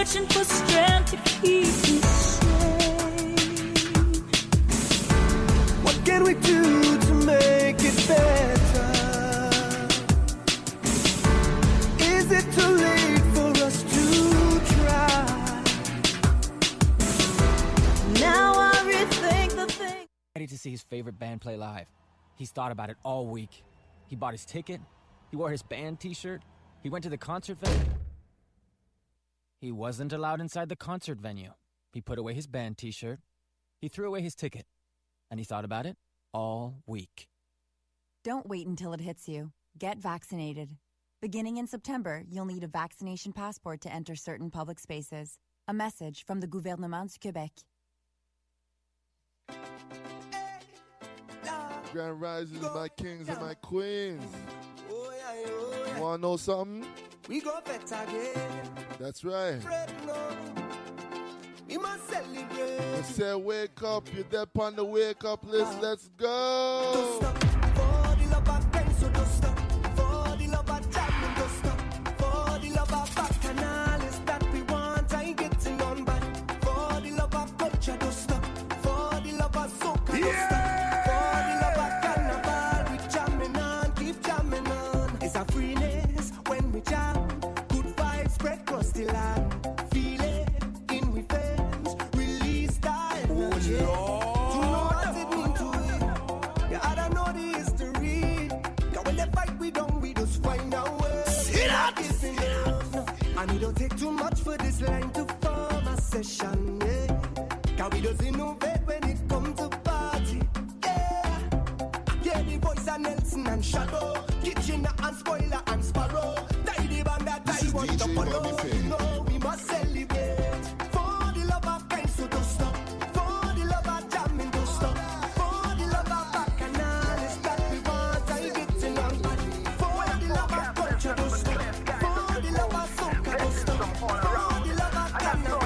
searching for strength to keep me safe. What can we do to make it better? Is it too late for us to try? Now I rethink the thing. Ready to see his favorite band play live. He's thought about it all week. He bought his ticket. He wore his band t-shirt. He went to the concert venue. He wasn't allowed inside the concert venue. He put away his band t-shirt. He threw away his ticket. And he thought about it all week. Don't wait until it hits you. Get vaccinated. Beginning in September, you'll need a vaccination passport to enter certain public spaces. A message from the Gouvernement du Québec. Grand Rising, my kings and my queens. You wanna know something? We go better again. That's right. We must celebrate. I said wake up, you're there on the wake up list, let's go. Don't stop for the love of friends, so don't stop for the love of time, don't stop for the love of bacchanals that we want. I ain't getting on back for the love of culture, don't stop for the love of soca, don't stop for the love of carnival. We jamming on, keep jamming on. It's a freeness when we jam. Good vibes spread across the land. Feel it in we veins. Release that energy. To know what it mean to it. Yeah, I don't know the history. Cause when they fight we don't, we just find our way. And it don't take too much for this line to form a session, yeah. Cause we just innovate when it comes to party, yeah. Yeah, the voice of Nelson and Shadow, Kitchener and Spoiler and Sparrow. Tidy band that I want to follow. You know we must celebrate. For the love of kind, so don't stop. For the love of jamming, don't stop. For the love of bacchanals that we want, I getting on body. For the love of culture, don't stop. For the love of soca, don't stop. For the love of carnival.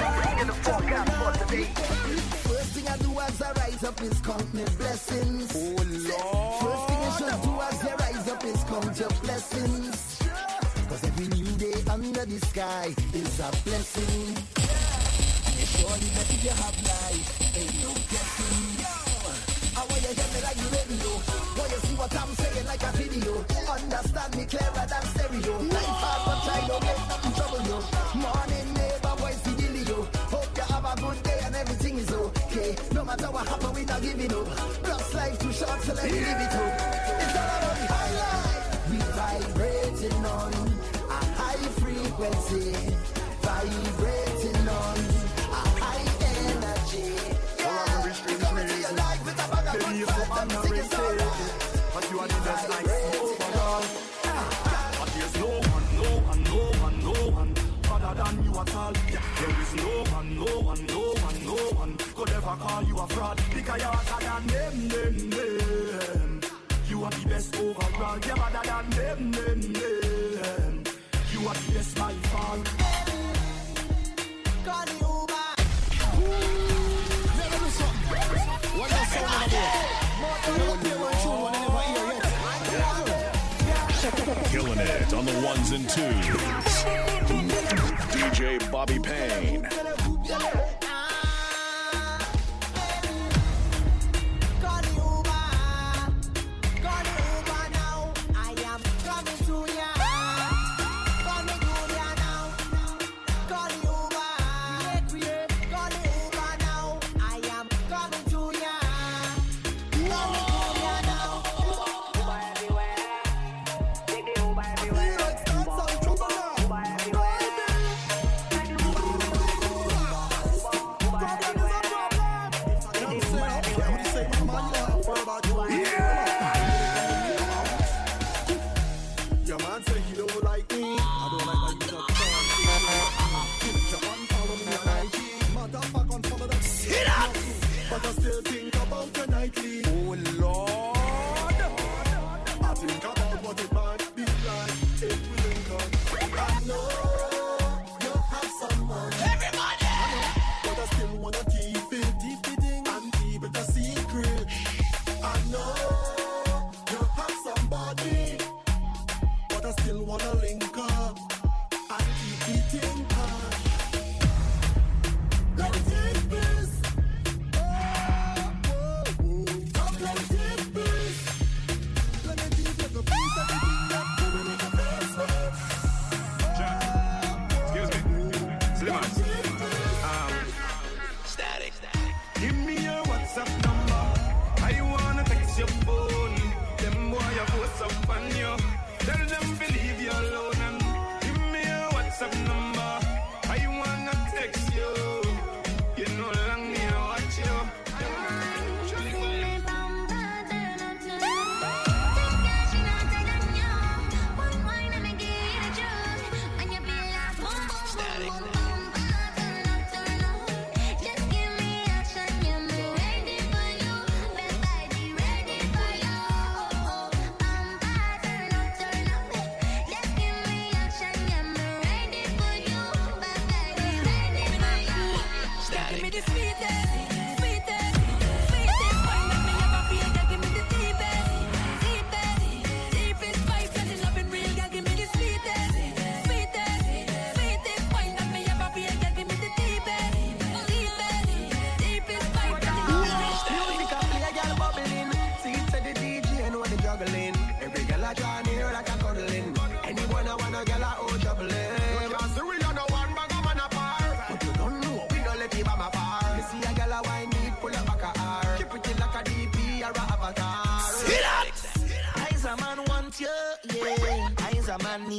First thing I do as I rise up is count my blessings. Oh Lord. First thing I should do as I rise up is count your blessings. Cause every new day under the sky is a blessing. And it's surely that if you have life, ain't no guessing. I want you to hear me like the radio. Want you see what I'm saying like a video. Understand me clearer than stereo. Life hard but try don't make nothing trouble you. Morning neighbor boys see the yo. Hope you have a good day and everything is okay. No matter what happen we not giving up. Plus life too short so let me live it up. It's all about the high life. We vibrating on a high frequency. Vibrating on a high energy. Yeah, you come into your life with a bag of good vibes and sing it all right. But you are the best like overall. But there's no one other than you at all. There is no one could ever call you a fraud. Because you're hotter than them. You are the best overall. You're better than them. You are the best by far. Call the Uber. What else sound Killing it on the ones and twos. DJ Bobby Payne.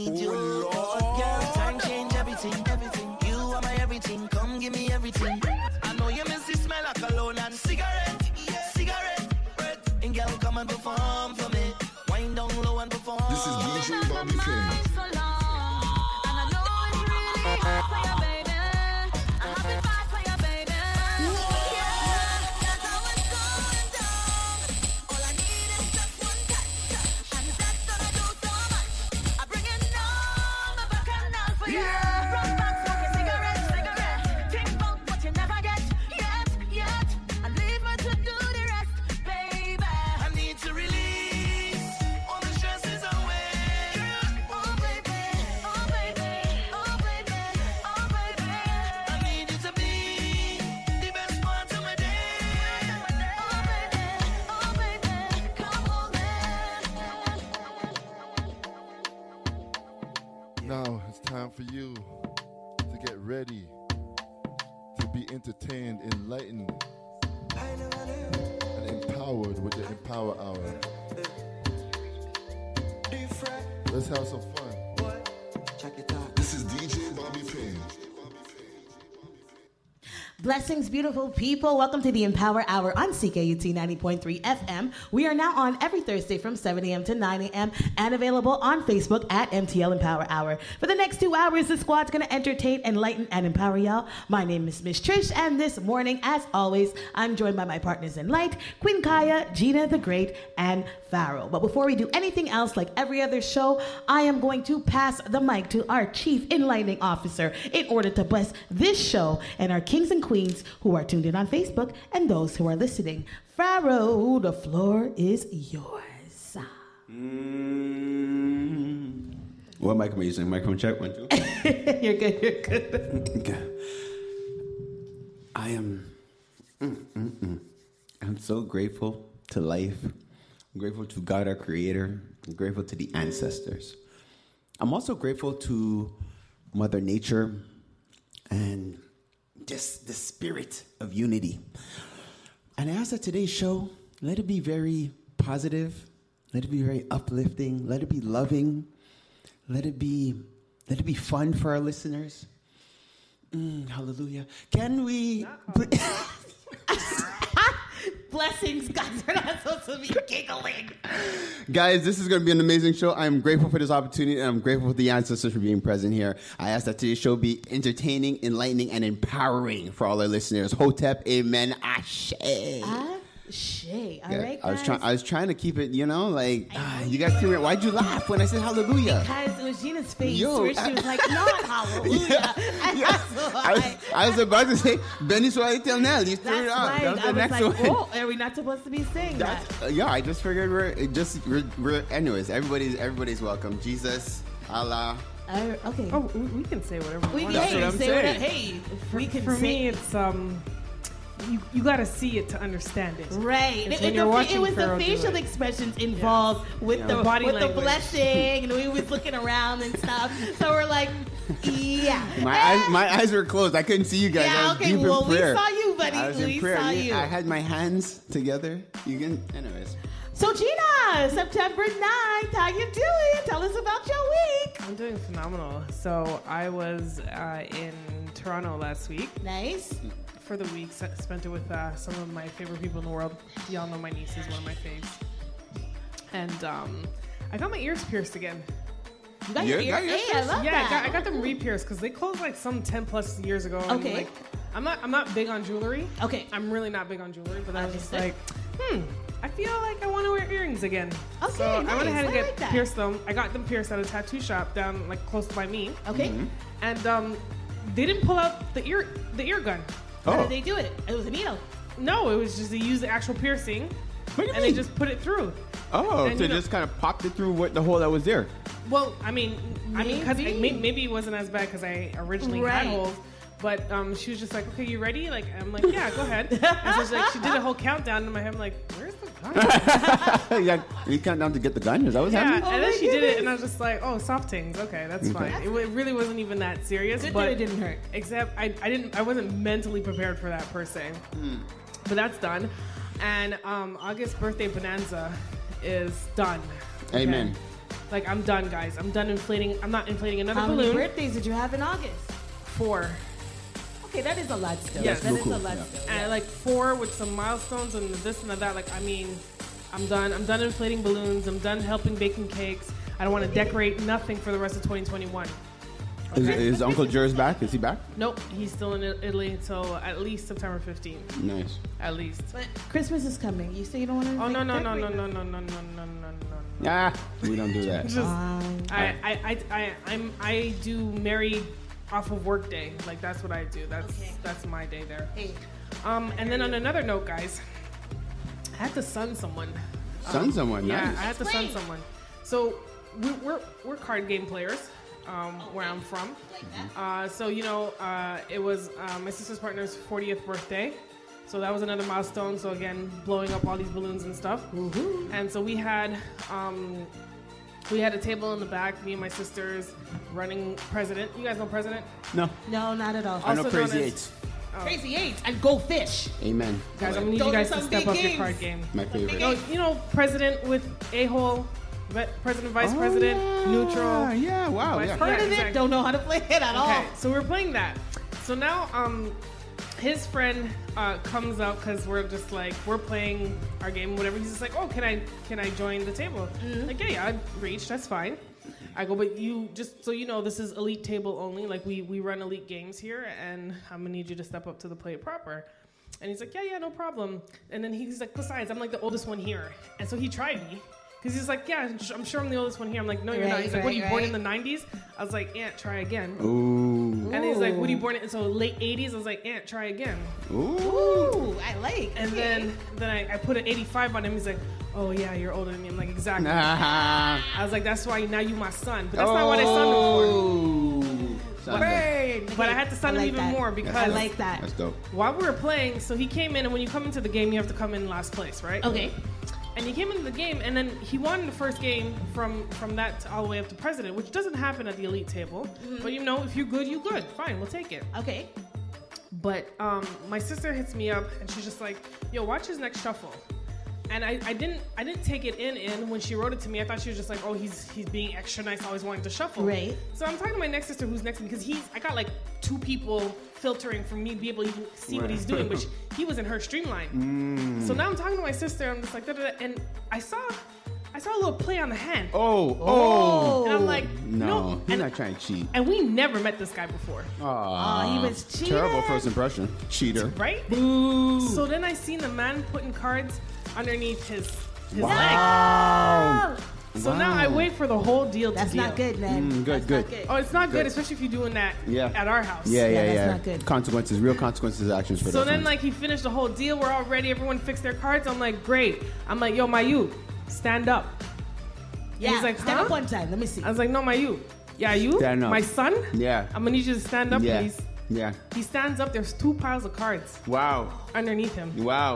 need you. Girl, time change everything. You are my everything. Come give me everything. I know you miss the smell of cologne and cigarette. And girl, come and perform for me. Wind down low and perform. This is DJ Bobby King. Now it's time for you to get ready to be entertained, enlightened, and empowered with the Empower Hour. Let's have some fun. This is DJ Bobby Payne. Blessings, beautiful people. Welcome to the Empower Hour on CKUT 90.3 FM. We are now on every Thursday from 7 a.m. to 9 a.m. and available on Facebook at MTL Empower Hour. For the next 2 hours, the squad's going to entertain, enlighten, and empower y'all. My name is Miss Trish, and this morning, as always, I'm joined by my partners in light, Queen Kaya, Gina the Great, and Pharaoh. But before we do anything else, like every other show, I am going to pass the mic to our Chief Enlightening Officer in order to bless this show and our kings and queens who are tuned in on Facebook and those who are listening. Pharaoh, the floor is yours. What mic am I using? Microphone check, 1, 2. You're good. Okay. I am I'm so grateful to life. I'm grateful to God, our Creator. I'm grateful to the ancestors. I'm also grateful to Mother Nature and just the spirit of unity. And I ask that today's show, let it be very positive, let it be very uplifting, let it be loving, let it be fun for our listeners. Hallelujah. Can we... Blessings, guys. We're not supposed to be giggling. Guys, this is going to be an amazing show. I'm grateful for this opportunity, and I'm grateful for the ancestors for being present here. I ask that today's show be entertaining, enlightening, and empowering for all our listeners. Hotep, amen, ashe. Ashe. All right, guys. I was trying to keep it, you guys feel it. Why'd you laugh when I said hallelujah? Because it was Gina's face where she was like, not hallelujah. I was about to say, Benny Swahili Telnel. You threw it out. Right. That was the next one. Oh, are we not supposed to be saying that? I just figured we're anyways, everybody's welcome. Jesus, Allah. Okay. Oh, we can say whatever we want. That's what I'm saying. Hey, for me, it's you got to see it to understand it. Right. It was the facial expressions involved with the body with the blessing, and we was looking around and stuff. So we're like, yeah. My eyes were closed. I couldn't see you guys. I was deep in prayer. We saw you, buddy. I was in prayer. Saw you. I had my hands together. Anyways. So Gina, September 9th, how you doing? Tell us about your week. I'm doing phenomenal. So I was in Toronto last week. Nice. For the week, spent it with some of my favorite people in the world. Y'all know my niece is one of my faves. And I got my ears pierced again. You got your ears pierced? I love that. I got them re-pierced because they closed like some 10 plus years ago. Okay. And, I'm not big on jewelry. Okay. I'm really not big on jewelry, but I was just like, I feel like I want to wear earrings again. Okay, so nice. I went ahead and pierced them. I got them pierced at a tattoo shop down like close by me. Okay. Mm-hmm. And they didn't pull out the ear gun. How did they do it? It was a needle. No, it was just they used the actual piercing. And they just put it through. Oh, and so just kind of popped it through the hole that was there. Well, I mean, because maybe it wasn't as bad because I originally had holes. But she was just like, okay, you ready? Like, I'm like, yeah, go ahead. And so she did a whole countdown in my head. I'm like, where's the gun? You count down to get the gun? Is that what's happening? And then she did it, and I was just like, oh, soft things. Okay, that's fine. It really wasn't even that serious. But it didn't hurt. Except I wasn't mentally prepared for that per se. But that's done. And August birthday bonanza is done. Amen. Like, I'm done, guys. I'm done inflating. I'm not inflating another How balloon. many birthdays did you have in August? 4. Okay, that is a lot still. Yes, that is a lot still. And like 4 with some milestones and this and that. Like, I mean, I'm done. I'm done inflating balloons. I'm done helping baking cakes. I don't want to decorate nothing for the rest of 2021. Okay? Is Uncle Jer's back? Is he back? Nope, he's still in Italy until at least September 15th. Nice. At least. But Christmas is coming. You say you don't want to? Oh no. Ah, we don't do that. I do married off of work day. Like, that's what I do. That's my day there. Hey. And then on another note, guys, I had to son someone. Son someone. Yeah, Nice. I had to son someone. So we're card game players. Where I'm from. So, you know, it was my sister's partner's 40th birthday. So that was another milestone. So again, blowing up all these balloons and stuff. Woo-hoo. And so we had a table in the back, me and my sisters running President. You guys know President? No. No, not at all. I know Also Crazy known as- Eights. Crazy Eights and Go Fish. Amen. Guys, I'm gonna need Those you are guys to some step big up your games. card game. My favorite. You know President with a-hole, President, Vice President, neutral. Yeah, wow. Vice- Yeah. Heard of exactly. it? Don't know how to play it at all. Okay, so we're playing that. So now, his friend comes out because we're just like we're playing our game, whatever. He's just like, oh, can I join the table? Like, yeah, I'd reach. That's fine. I go, but you just so you know, this is elite table only. Like we run elite games here, and I'm gonna need you to step up to the plate proper. And he's like, yeah, no problem. And then he's like, besides, I'm like the oldest one here, and so he tried me. Because he's like, yeah, I'm sure I'm the oldest one here. I'm like, no, you're not. He's like, what, are you born in the 90s? I was like, Aunt, try again. Ooh. And he's like, what are you born in? So late 80s? I was like, Aunt, try again. Ooh, I like. And then I put an 85 on him. He's like, oh, yeah, you're older than me. I'm like, exactly. Nah. I was like, that's why now you my son. But that's not what I son him for. But I had to son him even more because I like that. That's dope. While we were playing, so he came in, and when you come into the game, you have to come in last place, right? Okay. And he came into the game, and then he won the first game from that all the way up to President, which doesn't happen at the elite table. But you know, if you're good, you're good. Fine, we'll take it. Okay. But my sister hits me up, and she's just like, "Yo, watch his next shuffle." And I didn't take it in when she wrote it to me. I thought she was just like, oh, he's being extra nice, always wanting to shuffle. Right. So I'm talking to my next sister who's next to me because I got like 2 people filtering for me to be able to even see what he's doing, which he was in her streamline. So now I'm talking to my sister. I'm just like, da-da-da, and I saw a little play on the hand. Oh. And I'm like, no. He's And- not trying to cheat. And we never met this guy before. Aw. he was cheating. Terrible first impression. Cheater. Right? Boo. So then I seen the man putting cards underneath his leg. Wow. So now I wait for the whole deal That's to deal. not good, man. Good, That's good. not good. Oh, it's not good, Good. especially if you're doing that Yeah. at our house. Yeah. that's not good. Consequences, real consequences, actions for So those then, ones. like, he finished the whole deal. We're all ready. Everyone fixed their cards. I'm like, great. I'm like, yo, Mayu, stand up. Yeah. And he's like, Stand huh? up one time. Let me see. I was like, no, Mayu. Yeah, you? Stand up. My son? Yeah. I'm gonna need you to stand up, Yeah. please. Yeah. He stands up. There's 2 piles of cards Wow. underneath him. Wow.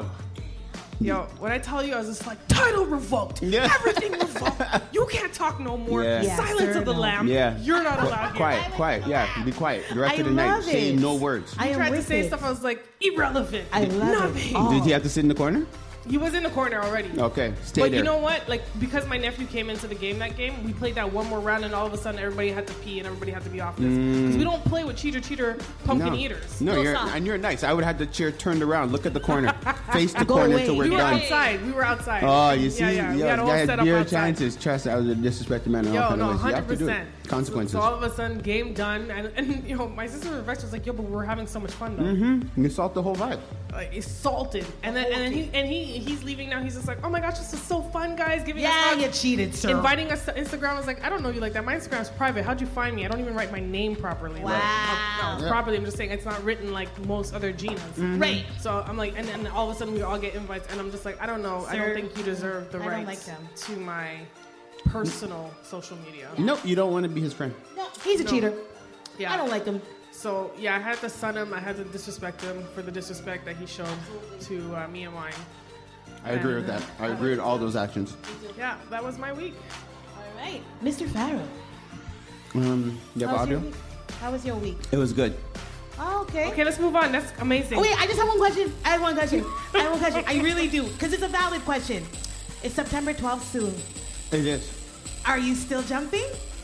Yo, when I tell you, I was just like, title revoked. Yeah. Everything revoked. You can't talk no more. Yeah. Yeah, Silence sir, of the no. lamb. Yeah. You're not allowed here. Quiet. Yeah. Be quiet. The rest I of the night, love say it. no words. I He am tried to with say it. stuff. I was like, irrelevant. I love Nothing. it. Oh. Did he have to sit in the corner? He was in the corner already. Okay. Stay But there. you know what? Like, because my nephew came into the game that game, we played that one more round, and all of a sudden everybody had to pee and everybody had to be off this. Because we don't play with cheater pumpkin eaters. No, stop. you're nice. I would have the chair turned around. Look at the corner. Face the Go corner away. until we're We were done. outside. We were outside. Oh, you see? Yeah. We had all set up your outside. chances. Trust I was a disrespected man. Yo, no, You have to do it. 100%. Consequences. So all of a sudden, game done, and you know, my sister was vexed. Was like, yo, but we're having so much fun though. Mm-hmm. You salt the whole vibe. Like, it's salted, and then he's leaving now. He's just like, oh my gosh, this is so fun, guys. Giving us Yeah, hugs, you cheated, sir. inviting us to Instagram. I was like, I don't know you like that. My Instagram's private. How'd you find me? I don't even write my name properly. Wow. Like, no, properly. I'm just saying it's not written like most other Ginas. Right. So I'm like, and then all of a sudden we all get invites, and I'm just like, I don't know. I Sir, don't think you deserve the I don't rights like them. to my personal social media. Nope, you don't want to be his friend. No, he's a No. cheater. Yeah. I don't like him. So yeah, I had to son him. I had to disrespect him for the disrespect that he showed to me and mine. I agree with that. I agree with all those actions. Yeah, that was my week. All right. Mr. Farrell. You have How's your audio? week? How was your week? It was good. Oh, okay. Okay, let's move on. That's amazing. Oh, wait, I just have one question. I have one question. I really do. Because it's a valid question. It's September 12th soon. It is. Are you still jumping?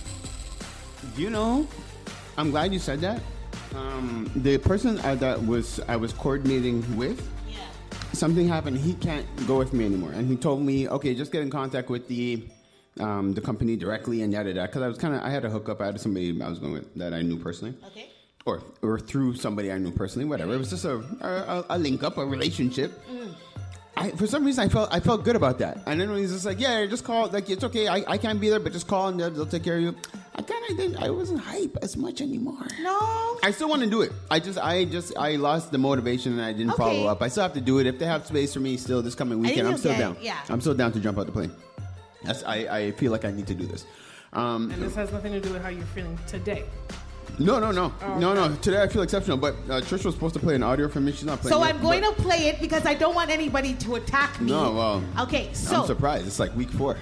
You know, I'm glad you said that. The person I was coordinating with, something happened. He can't go with me anymore, and he told me, okay, just get in contact with the company directly and yada yada. Because I had a hookup. I had somebody I was going with that I knew personally. Okay. Or through somebody I knew personally, whatever. It was just a link up, a relationship. For some reason, I felt good about that. And then when he's just like, yeah, just call. Like, it's okay. I can't be there, but just call and they'll take care of you. I wasn't hype as much anymore. No. I still want to do it. I lost the motivation and I didn't follow up. I still have to do it. If they have space for me still this coming weekend, I'm still down. Yeah. I'm still down to jump out the plane. I feel like I need to do this. And this has nothing to do with how you're feeling today. No. Oh, No. Today I feel exceptional, but Trish was supposed to play an audio for me. She's not playing. So I'm going to play it because I don't want anybody to attack me. No, well. Okay, so. I'm surprised. It's like week 4.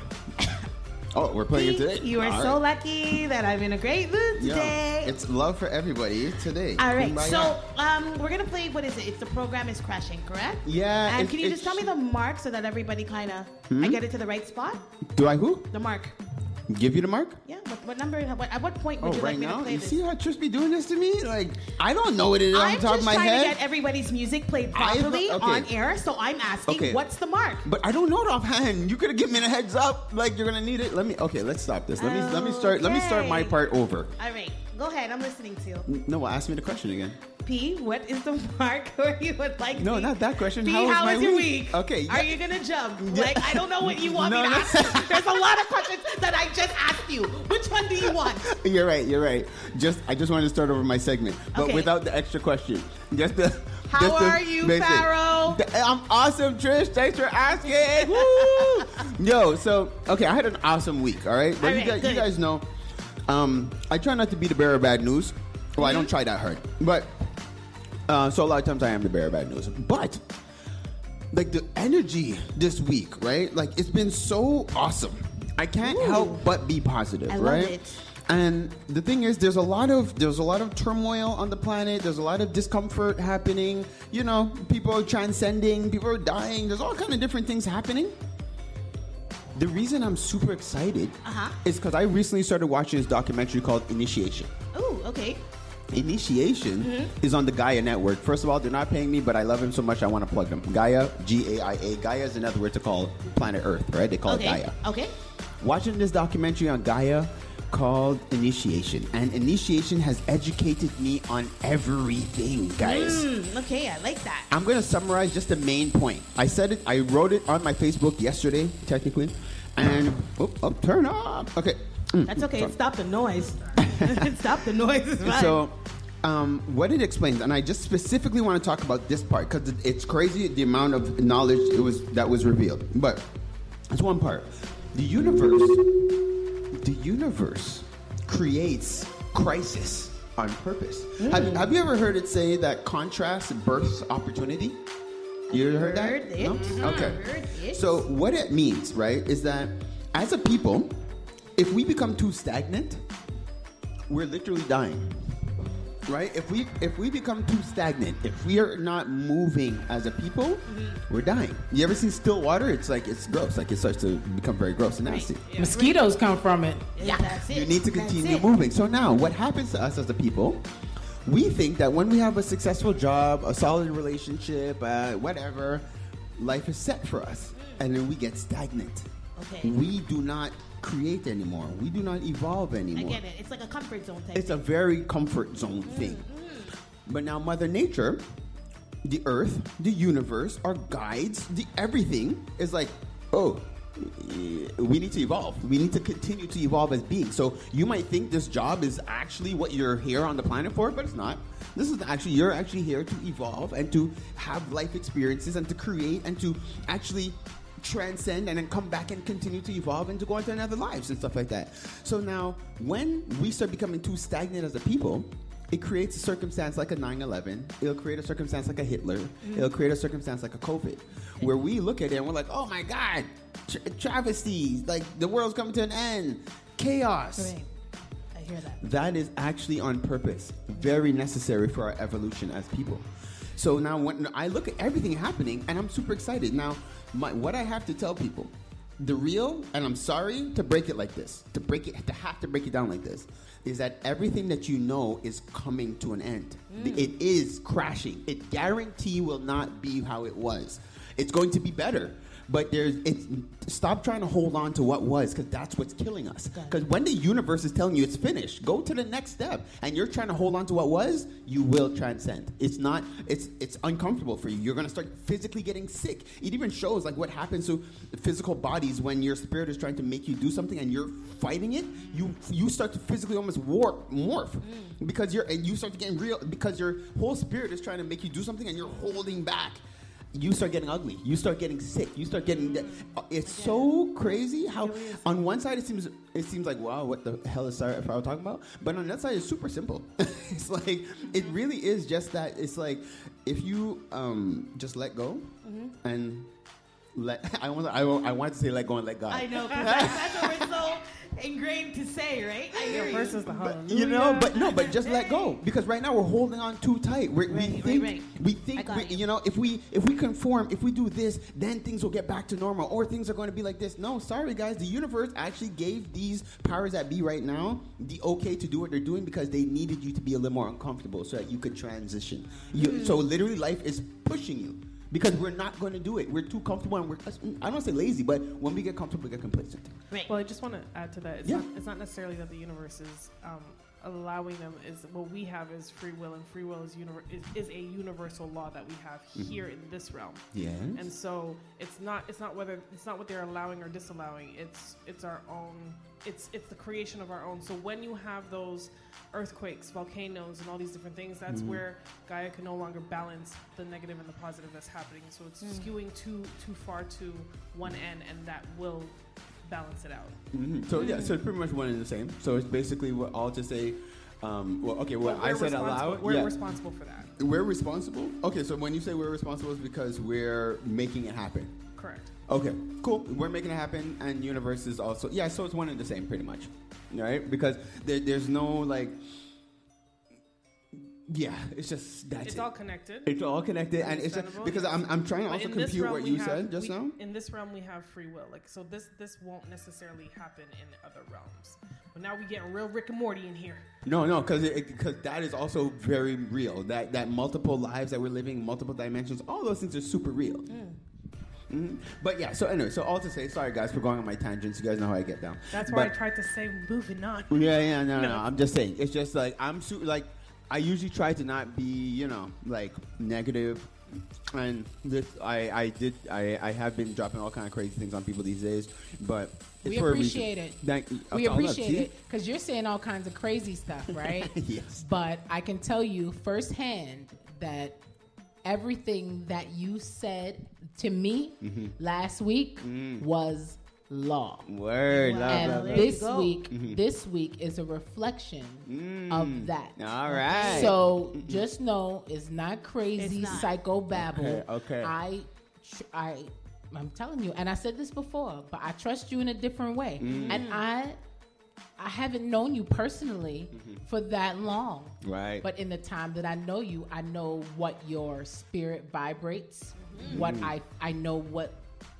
Oh, we're playing it today? You are so lucky that I'm in a great mood today. Yeah, it's love for everybody today. All right, Kumbaya. so we're going to play, what is it? It's the program is crashing, correct? Yeah. And can you just tell me the mark so that everybody kind of, I get it to the right spot? Do I who? The mark. Give you the mark? Yeah, what number, at what point would you right like me now? to play You this? see how Trish be doing this to me? Like, I don't know what it is on top of my I'm just head. trying to get everybody's music played properly on air, so I'm asking, what's the mark? But I don't know it offhand. You could have given me a heads up, like you're gonna need it. Let's stop this. Let me start my part over. All right, go ahead. I'm listening to you. No, ask me the question again. P, what is the mark where you would like? No, not that question. P, how was your week? Okay. Are you gonna jump? Like, I don't know what you want me to ask you. There's a lot of questions that I just asked you. Which one do you want? You're right. I just wanted to start over my segment, but without the extra question. How are you, Pharaoh? I'm awesome, Trish. Thanks for asking. Woo! Yo, so I had an awesome week. All right, but you guys know, I try not to be the bearer of bad news. Well, I don't try that hard, but so a lot of times I am the bearer of bad news. But like the energy this week, right? Like it's been so awesome. I can't help but be positive, I right? love it. And the thing is, there's a lot of turmoil on the planet. There's a lot of discomfort happening. You know, people are transcending. People are dying. There's all kind of different things happening. The reason I'm super excited is because I recently started watching this documentary called Initiation. Oh, okay. Initiation is on the Gaia network. First of all, they're not paying me, but I love him so much I want to plug them. Gaia, G-A-I-A. Gaia is another word to call planet Earth, right? They call it Gaia. Okay. Watching this documentary on Gaia called Initiation, and Initiation has educated me on everything, guys. Okay, I like that. I'm going to summarize just the main point. I wrote it on my Facebook yesterday, technically, and turn off. Okay. That's okay. Stop the noise. Stop the noise. It's fine. So, what it explains, and I just specifically want to talk about this part because it's crazy the amount of knowledge that was revealed. But it's one part. The universe creates crisis on purpose. Have you ever heard it say that contrast births opportunity? You ever heard that? Heard it. No? Okay. Heard it. So what it means, right, is that as a people, if we become too stagnant, we're literally dying. Right? If we become too stagnant, if we are not moving as a people, we're dying. You ever seen still water? It's gross. Like it starts to become very gross and nasty. Yeah. Mosquitoes come from it. Yeah, that's it. You need to continue moving. So now, what happens to us as a people? We think that when we have a successful job, a solid relationship, whatever, life is set for us, and then we get stagnant. Okay. We do not create anymore. We do not evolve anymore. I get it. It's like a comfort zone type. It's a very comfort zone thing. But now Mother Nature, the earth, the universe, our guides, the everything is like, we need to evolve. We need to continue to evolve as beings. So you might think this job is actually what you're here on the planet for, but it's not. You're actually here to evolve and to have life experiences and to create and to actually transcend and then come back and continue to evolve and to go into another lives and stuff like that. So now when we start becoming too stagnant as a people, it creates a circumstance like a 9/11. It'll create a circumstance like a Hitler. It'll create a circumstance like a COVID, where we look at it and we're like, oh my God, travesties, like the world's coming to an end, chaos. Right. I hear that. That is actually on purpose, very necessary for our evolution as people. So now when I look at everything happening, and I'm super excited. Now, what I have to tell people, the real, and I'm sorry to break it like this, to have to break it down like this, is that everything that you know is coming to an end. It is crashing. It guarantee will not be how it was. It's going to be better. But stop trying to hold on to what was, because that's what's killing us. Because when the universe is telling you it's finished, go to the next step, and you're trying to hold on to what was, you will transcend. It's uncomfortable for you. You're going to start physically getting sick. It even shows like what happens to physical bodies when your spirit is trying to make you do something and you're fighting it. You start to physically almost morph because you start to get real, because your whole spirit is trying to make you do something and you're holding back. You start getting ugly. You start getting sick. You start getting. It's so crazy how on one side it seems like, wow, what the hell is Sarah talking about? But on the other side it's super simple. It's like it really is just that. It's like if you just let go and I want to say let go and let God. I know, because that's what we're so ingrained to say, right? I hear versus the hallelujah. But just let go, because right now we're holding on too tight. We think if we conform, if we do this, then things will get back to normal, or things are going to be like this. No, sorry guys, the universe actually gave these powers that be right now the okay to do what they're doing because they needed you to be a little more uncomfortable so that you could transition. So literally, life is pushing you. Because we're not going to do it. We're too comfortable, and I don't say lazy, but when we get comfortable, we get complacent. Right. Well, I just want to add to that. It's not necessarily that the universe is allowing them. Is what we have is free will, and free will is a universal law that we have here in this realm. Yes. And so it's not what they're allowing or disallowing. It's our own. It's the creation of our own. So when you have those earthquakes, volcanoes, and all these different things, that's where Gaia can no longer balance the negative and the positive that's happening. So it's skewing too far to one end, and that will balance it out. So so it's pretty much one and the same. So it's basically what all to say. I said aloud. We're responsible for that. We're responsible. Okay, so when you say we're responsible, it's because we're making it happen. Correct. Okay, cool. We're making it happen, and universe is also so it's one and the same, pretty much, right? Because there's no like. Yeah, it's just that's it's it. all connected. It's all connected, and it's just because I'm trying to also compute what you said just now. In this realm, we have free will. Like so, this won't necessarily happen in other realms. But now we get real Rick and Morty in here. No, because that is also very real. That multiple lives that we're living, multiple dimensions, all those things are super real. But yeah, so anyway, so all to say, sorry guys for going on my tangents. You guys know how I get down. That's why I tried to say moving on. Yeah, no. I'm just saying, it's just like I usually try to not be, like negative, and this I have been dropping all kind of crazy things on people these days, but it's we appreciate it. We appreciate it because you're saying all kinds of crazy stuff, right? Yes. But I can tell you firsthand that everything that you said to me last week was law. Word. And this week is a reflection of that. All right. So just know it's not crazy psycho babble. Okay. I'm telling you, and I said this before, but I trust you in a different way. And I haven't known you personally for that long. Right. But in the time that I know you, I know what your spirit vibrates. What I know what,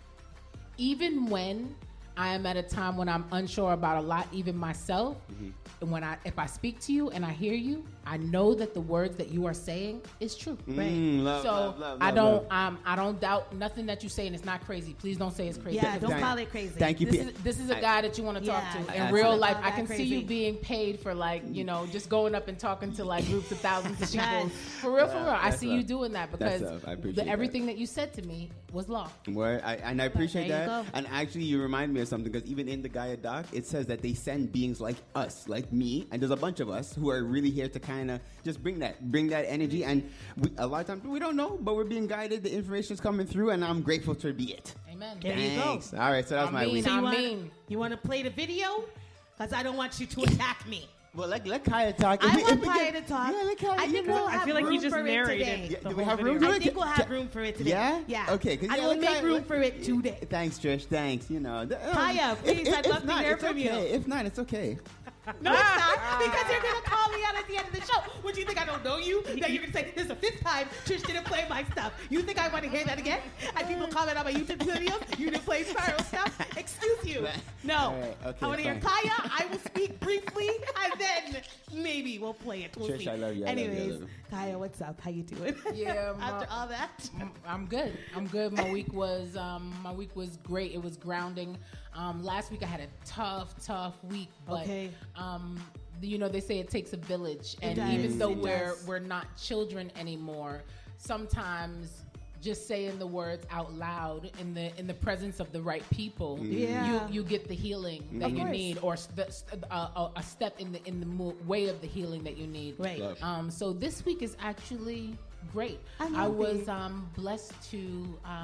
even when I am at a time when I'm unsure about a lot, even myself, and if I speak to you and I hear you, I know that the words that you are saying is true. Love, I don't doubt nothing that you say, and it's not crazy. Please don't say it's crazy. Yeah, don't call it crazy. Thank you. This is a guy that you want to talk to in real life. I can see you being paid for just going up and talking to like groups of thousands of people. For real. I see you doing that because everything that you said to me was law. Word. I appreciate that. And actually, you remind me of something because even in the Gaia doc, it says that they send beings like us, like me, and there's a bunch of us who are really here to kind of just bring that energy. And a lot of times we don't know, but we're being guided. The information's coming through, and I'm grateful to be it. Amen. There you go. All right, so that was my week. You want to play the video? Because I don't want you to attack me. Well, let Kaya talk. I want Kaya to talk. Yeah, let Kaya. I think we'll have room for it today. Do we have room for it? I think we'll have room for it today. Yeah? Yeah. Okay. I will make room for it today. Thanks, Trish. Thanks. Kaya, please, I'd love to hear from you. If not, it's okay. No, it's not. Because you're going to call me out at the end of the show. What do you think? I'm don't know you, that you're gonna say this is the 5th time Trish didn't play my stuff. You think I want to hear that again? And people comment on my YouTube videos, you didn't play Spiral stuff. Excuse you. No. Right, okay, I want to hear fine. Kaya. I will speak briefly, and then maybe we'll play it. We'll Trish, see. I love you. Anyways, Kaya, what's up? How you doing? Yeah, After all that, I'm good. I'm good. My week was great. It was grounding. Last week I had a tough week, but Okay. you know, they say it takes a village, and does, even though it does. we're not children anymore, sometimes just saying the words out loud in the presence of the right people, Yeah. you get the healing that Of you course. need, or a step in the way of the healing that you need. Right. So this week is actually great. I'm I was happy. blessed to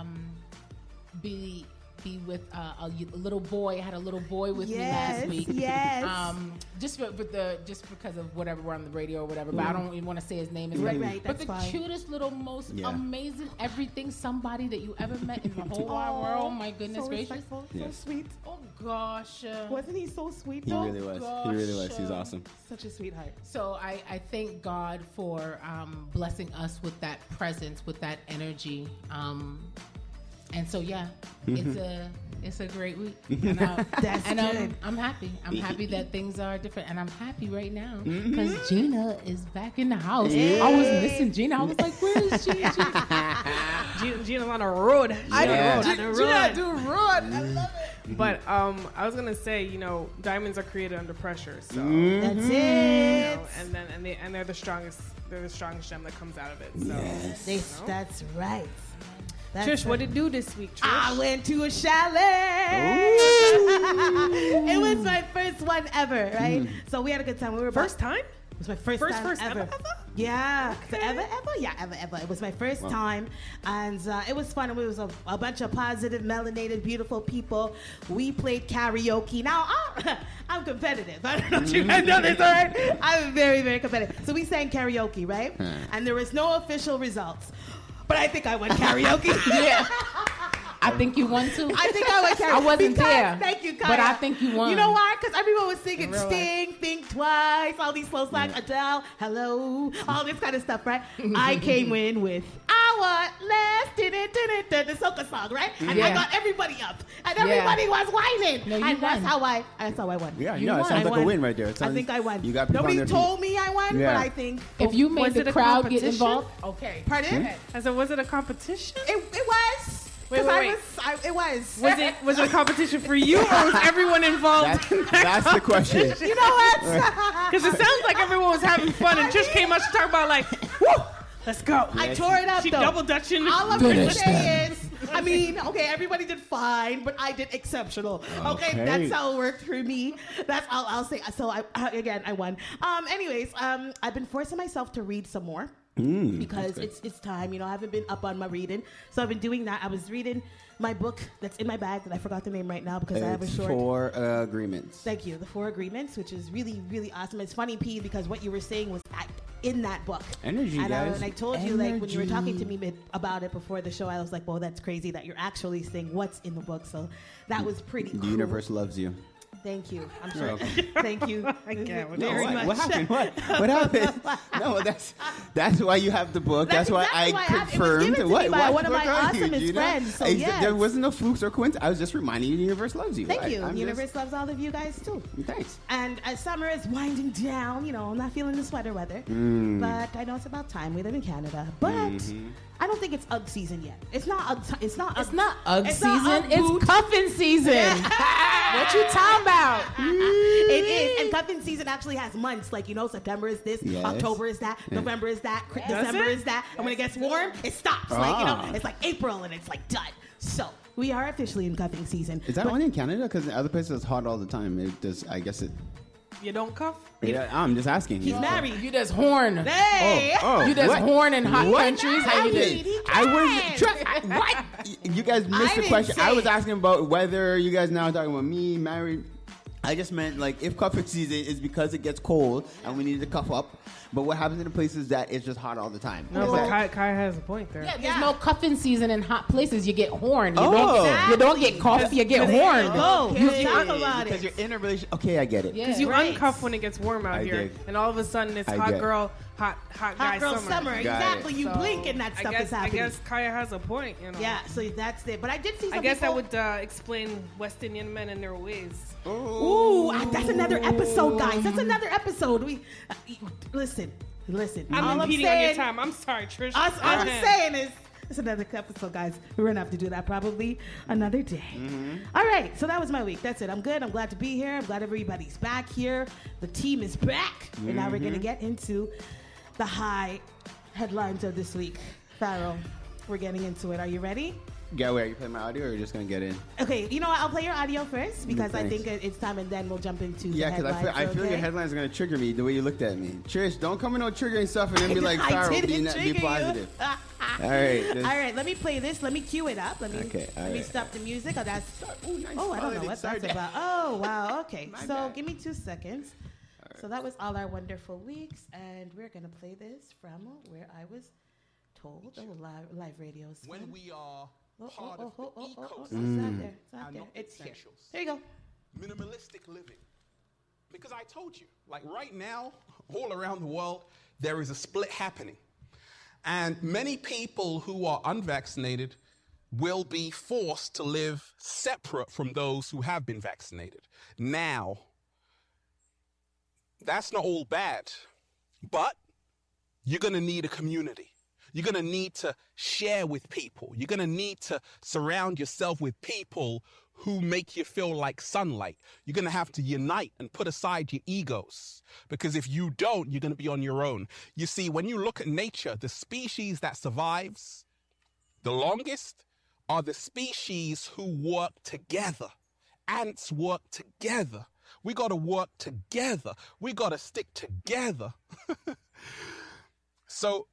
be with a little boy. I had a little boy with me last week. Yes. Just because of whatever, we're on the radio or whatever, but I don't even want to say his name. Right, but that's the fine. cutest little, most Yeah. amazing everything somebody that you ever met in the whole wide world. My goodness so gracious. respectful, Yes. so sweet. Oh gosh. Wasn't he so sweet? He though? really was. gosh, He really was. He's awesome. Such a sweetheart. So I thank God for blessing us with that presence, with that energy. And so yeah, it's a great week. And, That's good. I'm happy. I'm happy that things are different, and I'm happy right now because Gina is back in the house. I was missing Gina. I was like, where is Gina? Gina's on a road. I Yeah. don't know. Gina do road. I love it. But I was gonna say, you know, diamonds are created under pressure. So That's you it. know, and they're the strongest. They're the strongest gem that comes out of it. So That's right. That's Trish, what right. did you do this week, Trish? I went to a chalet. It was my first one ever, right? So we had a good time. We were First time? It was my first time ever. Yeah, ever? Yeah, ever. It was my first time, and it was fun. It was a bunch of positive, melanated, beautiful people. We played karaoke. Now, I'm competitive. I don't know if you guys know this, all right? I'm very, very competitive. So we sang karaoke, right? And there was no official results. But I think I won karaoke. Yeah. I think you won too. I think I won karaoke. I wasn't because, there. Thank you, Kaya. But I think you won. You know why? Because everyone was singing Real Sting, Think Twice, all these slow songs, Adele, Hello, all this kind of stuff, right? I came in with I Want Less, the soca song, right? And I got everybody up. And everybody was whining. No, you and that's won. how I won. Yeah, You no, it won. sounds I like a won. win right there. It I sounds- think I won. You got people on Nobody their told me I won, Yeah. but I think. If you made Was the it a crowd get competition? involved, okay. Pardon? I said, was it a competition? It was. Wait, 'Cause wait, it was. Was it a competition for you, or was everyone involved? That's the question. You know what? Because it sounds like everyone was having fun, and Trish came out to talk about like, woo, let's go. I tore it up, She though. double dutching. All I'm going to say is, I mean, okay, everybody did fine, but I did exceptional. Okay, that's how it worked for me. That's all I'll say. So, I won. Anyways, I've been forcing myself to read some more. Because it's time, you know, I haven't been up on my reading. So I've been doing that. I was reading my book that's in my bag that I forgot the name right now because I have a short. 4 agreements. Thank you. The 4 Agreements, which is really, really awesome. It's funny, P, because what you were saying was in that book. Energy, and guys. And I told you, like, when you were talking to me about it before the show, I was like, well, that's crazy that you're actually saying what's in the book. So that was pretty cool. The universe loves you. Thank you. I'm You're sure. welcome. Thank you. Very much. What happened? What happened? No, that's why you have the book. That's why exactly why I I have it. It was confirmed. given to me by one of book my are you, awesomest Gina? friends, so yes. There wasn't no flukes or coincidence. I was just reminding you the universe loves you. Thank you. I'm The universe loves all of you guys, too. Thanks. And as summer is winding down, you know, I'm not feeling the sweater weather. But I know it's about time. We live in Canada. But I don't think it's UGG season yet. It's not UGG. It's not UGG it's season. not UGG It's boots. cuffing season. What you talking about? It is. And cuffing season actually has months. Like, you know, September is this, Yes. October is that, November is that, Does December it? is that. And when it gets warm, it stops. Like, you know, it's like April and it's like done. So we are officially in cuffing season. Is that only in Canada? Because in other places it's hot all the time. It does. I guess it. You don't cuff? Yeah, I'm just asking. He's married. You just horn. Hey! You just what? horn in hot What? countries. I And you did. just, I was what? You guys missed the didn't question. say I was it. asking about whether you guys now are talking about me married. I just meant like if cuffing season is because it gets cold and we need to cuff up. But what happens in the places that it's just hot all the time? No, Is but that- Kai has a point there. yeah, there's no cuffing season in hot places. You get horn. You, Oh. you don't get cuff. You get horn. Go. Okay, Talk about because it. you're in a relationship. Okay, I get it. Yeah. Because you Right. uncuff when it gets warm out I here, did. and all of a sudden it's I hot did. girl hot guy girl summer. summer. Exactly. You blink and that stuff is happening. I guess Kaya has a point. You know. Yeah. So that's it. But I did see. Some I guess people... that would explain West Indian men and their ways. Ooh, that's another episode, guys. That's another episode. We listen. I'm impeding on your time. I'm sorry, Trish. All I'm saying is. It's another episode, guys. We're gonna have to do that probably another day. All right, so that was my week. That's it. I'm good. I'm glad to be here. I'm glad everybody's back here. The team is back, and now we're gonna get into the high headlines of this week. Pharaoh, we're getting into it. Are you ready? Gary, are you playing my audio or are you just going to get in? Okay, you know what? I'll play your audio first because I think it's time, and then we'll jump into the headlines. Yeah, because I feel your headlines are going to trigger me the way you looked at me. Trish, don't come with no triggering stuff and then be like, Pharaoh, be positive. All right, let me play this. Let me cue it up. Let me stop the music. Oh, I don't know what that's about. Oh, wow. Okay, give me 2 seconds. So that was all our wonderful weeks, and we're going to play this from where I was told. Live radio. When we are part of the ecosystem. It's not there. It's not there. It's here. There you go. Minimalistic living. Because I told you, like right now, all around the world, there is a split happening. And many people who are unvaccinated will be forced to live separate from those who have been vaccinated. Now, that's not all bad, but you're going to need a community. You're going to need to share with people. You're going to need to surround yourself with people who make you feel like sunlight. You're going to have to unite and put aside your egos, because if you don't, you're going to be on your own. You see, when you look at nature, the species that survives the longest are the species who work together. Ants work together. We got to work together. We got to stick together. So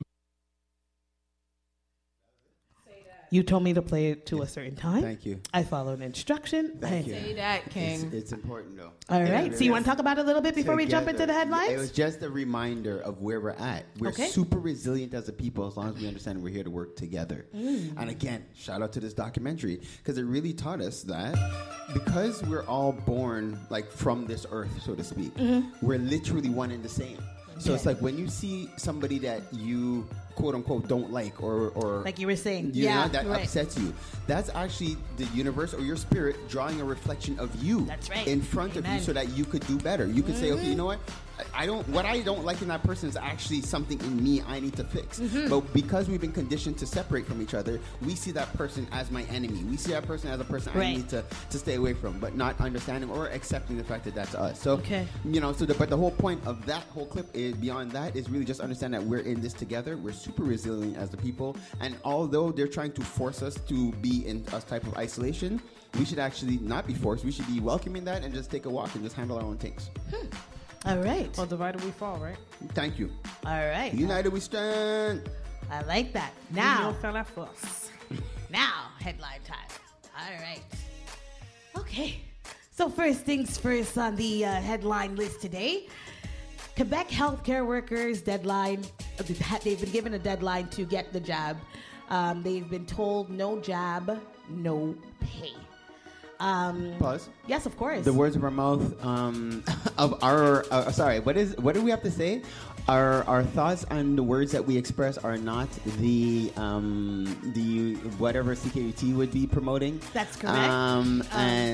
you told me to play it to a certain time. Thank you. I followed instruction. Thank you. Say that, King. It's important, though. All right. So you want to talk about it a little bit before we jump into the headlines? It was just a reminder of where we're at. We're super resilient as a people as long as we understand we're here to work together. And again, shout out to this documentary because it really taught us that because we're all born like from this earth, so to speak, we're literally one and the same. So it's like when you see somebody that you quote unquote don't like or like you were saying, that upsets you, that's actually the universe or your spirit drawing a reflection of you in front of you so that you could do better. You could say, okay, you know what? What I don't like in that person is actually something in me I need to fix. But because we've been conditioned to separate from each other, we see that person as my enemy. We see that person as a person I need to stay away from, but not understanding or accepting the fact that that's us. So, but the whole point of that whole clip is beyond that is really just understand that we're in this together. We're super resilient as the people. And although they're trying to force us to be in a type of isolation, we should actually not be forced. We should be welcoming that and just take a walk and just handle our own things. All right. Well, divided we fall, right? Thank you. All right. United we stand. I like that. Now, now, headline time. All right. Okay. So first things first on the headline list today. Quebec healthcare workers deadline. They've been given a deadline to get the jab. They've been told no jab, no pay. Pause. Yes, of course. The words of our mouth of our what do we have to say? Our thoughts and the words that we express are not the whatever CKUT would be promoting. That's correct.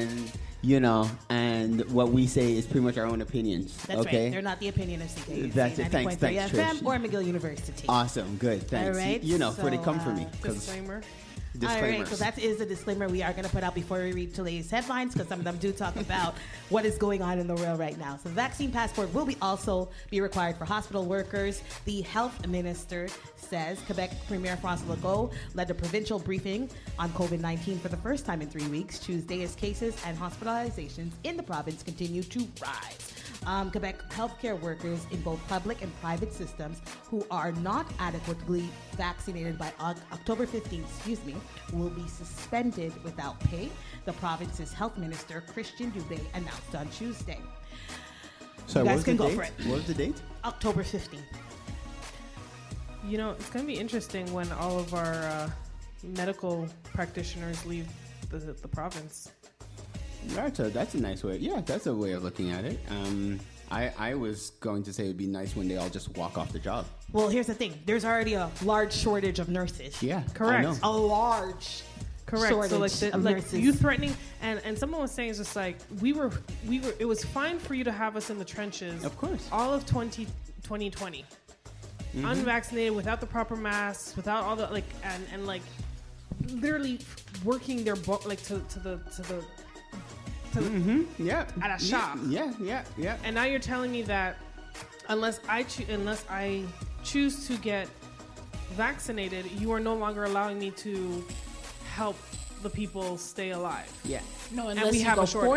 And what we say is pretty much our own opinions. That's right. They're not the opinion of CKUT. That's it. Thanks, FM or McGill University. Awesome. Good. Thanks. All right. Where they come from me. Disclaimer. All right, so that is a disclaimer we are going to put out before we read today's headlines because some of them do talk about what is going on in the world right now. So the vaccine passport will also be required for hospital workers. The health minister says Quebec Premier François Legault led a provincial briefing on COVID-19 for the first time in 3 weeks Tuesday as cases and hospitalizations in the province continue to rise. Quebec healthcare workers in both public and private systems who are not adequately vaccinated by October 15th, will be suspended without pay, the province's health minister, Christian Dubé, announced on Tuesday. So you guys can go for it. What was the date? October 15th. You know, it's going to be interesting when all of our medical practitioners leave the province. That's a nice way. Yeah, that's a way of looking at it. I was going to say it'd be nice when they all just walk off the job. Well, here's the thing. There's already a large shortage of nurses. Yeah, Correct. I know. A large Correct. shortage So of nurses. you threatening, and someone was saying it's just like we were. It was fine for you to have us in the trenches. Of course. All of 2020, unvaccinated, without the proper masks, without all the and literally working their yeah at a shop. Yeah. And now you're telling me that unless I choose to get vaccinated, you are no longer allowing me to help the people stay alive. Yeah. No, And unless we you have go a shortage.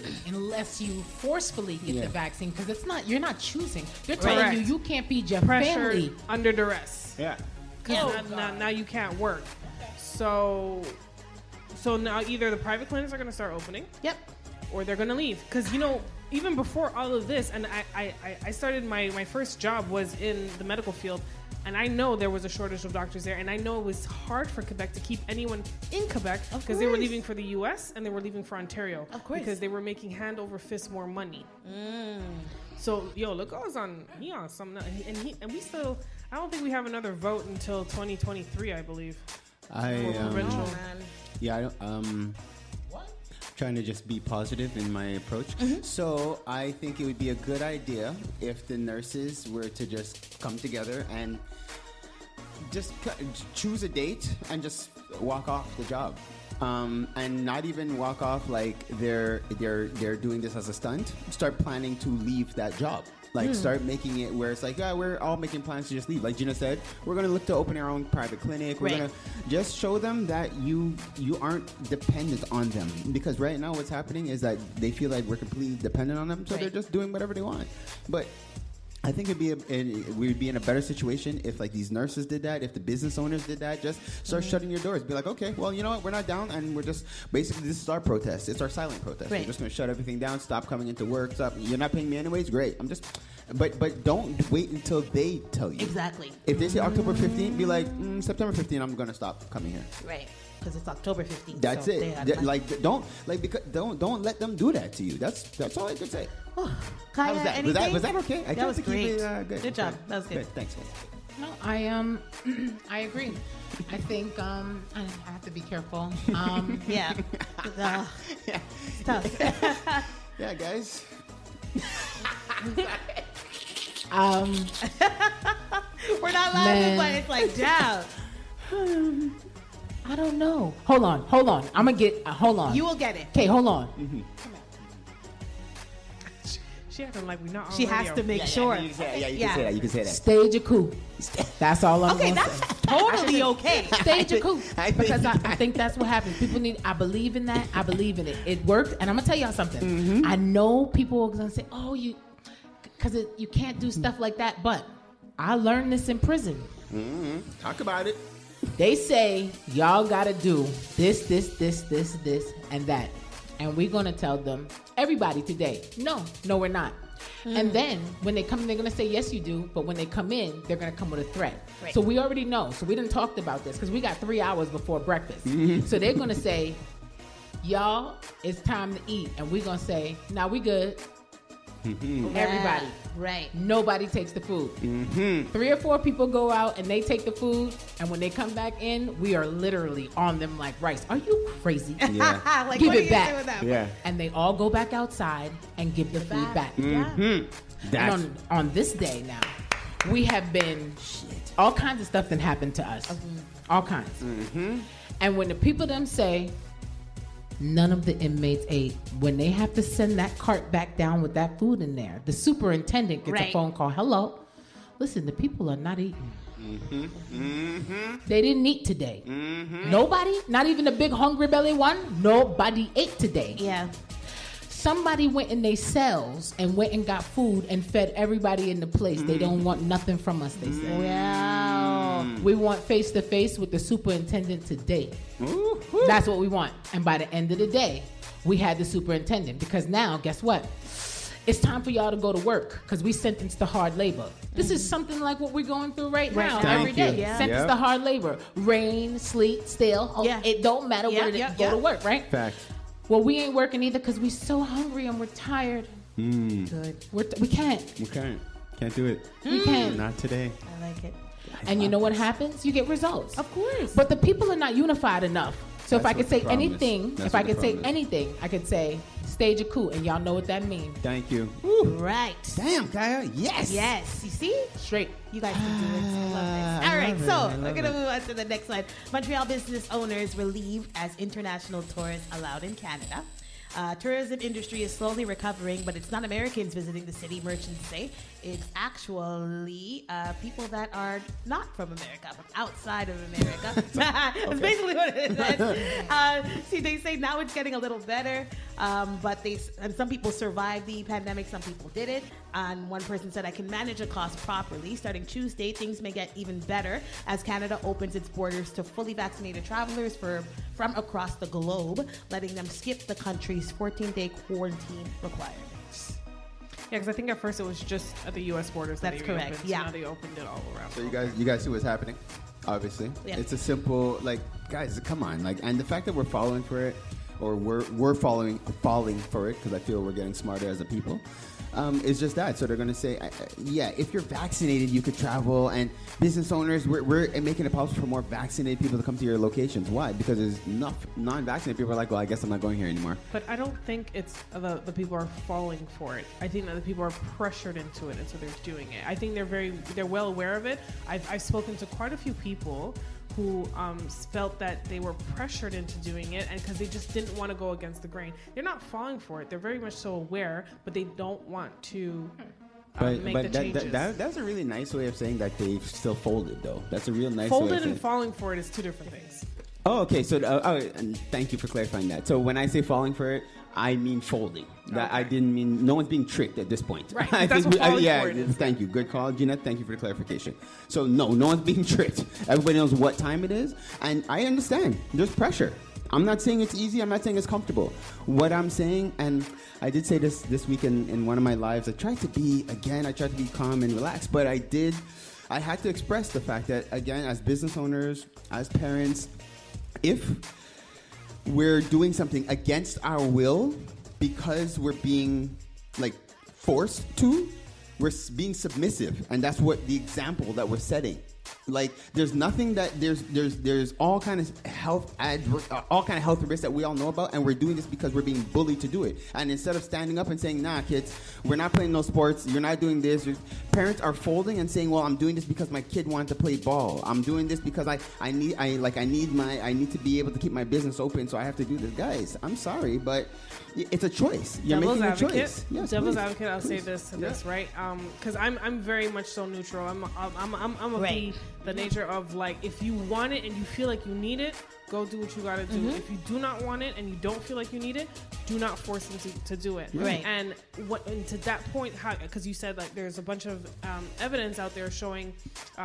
forcefully get the vaccine, because it's not, you're not choosing. They're Correct. telling you can't feed your Pressure family. under duress. Yeah. Because now you can't work. So now either the private clinics are going to start opening. Yep. Or they're going to leave. Because, even before all of this, and I started my first job was in the medical field, and I know there was a shortage of doctors there, and I know it was hard for Quebec to keep anyone in Quebec because they were leaving for the U.S. and they were leaving for Ontario. Of course. Because they were making hand over fist more money. So, Legault's on something, and we still, I don't think we have another vote until 2023, I believe. For provincial. Yeah, trying to just be positive in my approach. So I think it would be a good idea if the nurses were to just come together and just choose a date and just walk off the job. And not even walk off like they're doing this as a stunt. Start planning to leave that job. Like, start making it where it's like, yeah, we're all making plans to just leave. Like Gina said, we're going to look to open our own private clinic. We're going to just show them that you aren't dependent on them. Because right now what's happening is that they feel like we're completely dependent on them, so they're just doing whatever they want. But I think we'd be in a better situation if like these nurses did that, if the business owners did that. Just start shutting your doors. Be like, okay, well, you know what? We're not down, and we're just basically this is our protest. It's our silent protest. We're just going to shut everything down. Stop coming into work. Stop. You're not paying me anyways. Great. I'm just. But don't wait until they tell you. Exactly. If they say October 15th, be like September 15th. I'm going to stop coming here. Right. Because it's October 15th. That's so it. Don't let them do that to you. That's all I could say. Kaya, How was that? anything? Was that okay? That was great. Good job. That was good. Thanks, guys. No, I agree. I think I have to be careful. Yeah. It's tough. Yeah, guys. We're not laughing, but it's like, yeah. I don't know. Hold on. I'm gonna get. Hold on. You will get it. Okay, hold on. She acting like we're not on She radio. has to make sure. You can say that. You can say that. Stage a coup. That's all I'm Okay, gonna that's say. totally okay. Stage a coup. Because I think that's what happens. People need. I believe in that. I believe in it. It worked, and I'm gonna tell y'all something. I know people are gonna say, "Oh, because you can't do stuff like that." But I learned this in prison. Talk about it. They say y'all gotta do this, and that. And we're gonna tell them, everybody today, no, we're not. And then when they come in, they're gonna say, yes, you do. But when they come in, they're gonna come with a threat. Right. So we already know. So we didn't talk about this because we got 3 hours before breakfast. So they're gonna say, y'all, it's time to eat. And we're gonna say, nah, we good. Everybody. Right. Nobody takes the food. 3 or 4 people go out and they take the food, and when they come back in, we are literally on them like rice. Are you crazy? Yeah. Like, Give what are it you back. doing with that? Yeah. And they all go back outside and give the food back. And on this day now, we have been all kinds of stuff that happened to us. All kinds. And when the people them say, none of the inmates ate, when they have to send that cart back down with that food in there, the superintendent gets a phone call. Hello, listen, the people are not eating. They didn't eat today. Nobody, not even the big hungry belly one, nobody ate today. Yeah. Somebody went in their cells and went and got food and fed everybody in the place. They don't want nothing from us, they said. Wow. We want face-to-face with the superintendent today. That's what we want. And by the end of the day, we had the superintendent. Because now, guess what? It's time for y'all to go to work because we sentenced to hard labor. This is something like what we're going through right now every day. Yeah. Sentenced to hard labor. Rain, sleet, still. It don't matter where to go to work, right? Facts. Well, we ain't working either because we so hungry and we're tired. Good. We can't. We can't. Can't do it. We can't. Not today. I like it. And you know what happens? You get results. Of course. But the people are not unified enough. So if I could say anything, That's if I what the could say problem is. anything, I could say stage a coup, and y'all know what that means. Thank you. Right. Damn, Kaya. Yes. Yes. You see? Straight. You guys can do it. I love this. All right, so we're going to move on to the next one. Montreal business owners relieved as international tourists allowed in Canada. Tourism industry is slowly recovering, but it's not Americans visiting the city, merchants say. It's actually people that are not from America, from outside of America. That's basically what it is. See, they say now it's getting a little better, but some people survived the pandemic, some people didn't. And one person said, I can manage a cost properly. Starting Tuesday, things may get even better as Canada opens its borders to fully vaccinated travelers from across the globe, letting them skip the country's 14-day quarantine requirements. Yeah, because I think at first it was just at the U.S. borders. That's that they correct. reopened, Yeah. So now they opened it all around. So you guys see what's happening? Obviously, Yeah. It's a simple guys. Come on, and the fact that we're falling for it, or we're falling for it, because I feel we're getting smarter as a people. Is just that. So they're going to say, if you're vaccinated, you could travel. And business owners, we're making it possible for more vaccinated people to come to your locations. Why? Because there's enough non-vaccinated people are like, well, I guess I'm not going here anymore. But I don't think it's the people are falling for it. I think that the people are pressured into it, and so they're doing it. I think they're well aware of it. I've spoken to quite a few people who felt that they were pressured into doing it, and because they just didn't want to go against the grain. They're not falling for it. They're very much so aware, but they don't want to make the changes. That's a really nice way of saying that they've still folded, though. That's a real nice way of Folded saying and falling for it is two different things. Oh, okay. So, and thank you for clarifying that. So, when I say falling for it, I mean folding. That I didn't mean. No one's being tricked at this point. Right. I That's think what falling for it is. Thank you. Good call, Gina. Thank you for the clarification. So, no one's being tricked. Everybody knows what time it is, and I understand. There's pressure. I'm not saying it's easy. I'm not saying it's comfortable. What I'm saying, and I did say this weekend in one of my lives, I tried to be calm and relaxed, but I had to express the fact that, again, as business owners, as parents, if we're doing something against our will because we're being forced to, we're being submissive, and that's what the example that we're setting. There's nothing that there's all kind of health risks that we all know about, and we're doing this because we're being bullied to do it. And instead of standing up and saying, "Nah, kids, we're not playing no sports. You're not doing this," parents are folding and saying, "Well, I'm doing this because my kid wanted to play ball. I'm doing this because I need to be able to keep my business open, so I have to do this." Guys, I'm sorry, but it's a choice. You're Devil's making advocate. a choice. Yes, Devil's please. advocate. I'll say Please. this to this, right? Because I'm very much so neutral. I'm of the nature of if you want it and you feel like you need it, go do what you gotta do. If you do not want it and you don't feel like you need it, do not force them to do it. Right. And to that point, because you said there's a bunch of evidence out there showing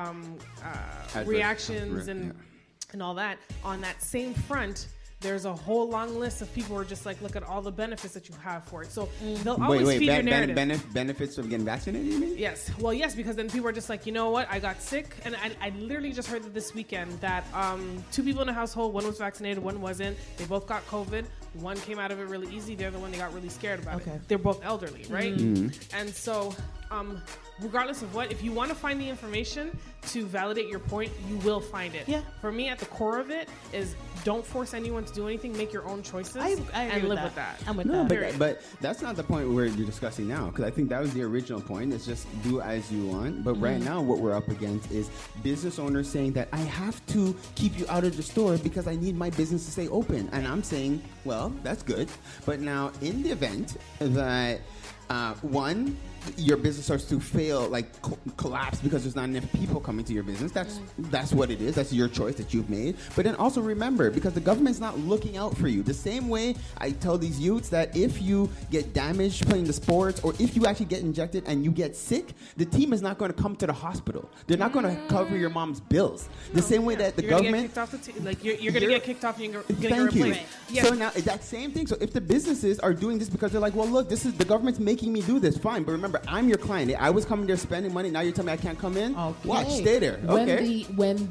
reactions and all that. On that same front, there's a whole long list of people who are just look at all the benefits that you have for it. So they'll always feed your narrative. Benefits of getting vaccinated, you mean? Yes. Well, yes, because then people are just you know what? I got sick. And I literally just heard this weekend that 2 people in the household, one was vaccinated, one wasn't. They both got COVID. One came out of it really easy. The other one, they got really scared about it. They're both elderly, right? And so regardless of what, if you want to find the information to validate your point, you will find it. Yeah. For me, at the core of it is don't force anyone to do anything. Make your own choices and live with that. I'm with that. But that's not the point we're discussing now, because I think that was the original point. It's just do as you want. But right now, what we're up against is business owners saying that I have to keep you out of the store because I need my business to stay open. And I'm saying, well, that's good. But now, in the event that one, your business starts to fail, collapse because there's not enough people coming to your business. That's what it is. That's your choice that you've made. But then also remember, because the government's not looking out for you. The same way I tell these youths that if you get damaged playing the sports, or if you actually get injected and you get sick, the team is not going to come to the hospital. They're not going to cover your mom's bills. The same way that the government, you're going to get kicked off and you're getting thank you. replaced. Yes. So now that same thing. So if the businesses are doing this because they're like, well, look, this is the government's making me do this, fine. But remember, I'm your client. I was coming there spending money. Now you're telling me I can't come in? Okay. Watch, stay there. Okay. When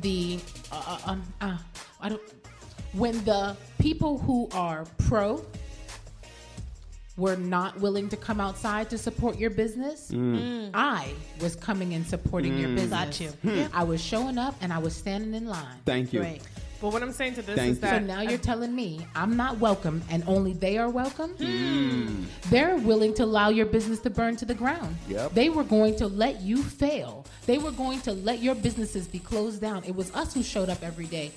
the people who are pro were not willing to come outside to support your business, I was coming and supporting your business. Got you. I was showing up and I was standing in line. Thank you. Right. But what I'm saying to this Thank is that So now you're telling me I'm not welcome and only they are welcome? They're willing to allow your business to burn to the ground. Yep. They were going to let you fail. They were going to let your businesses be closed down. It was us who showed up every day.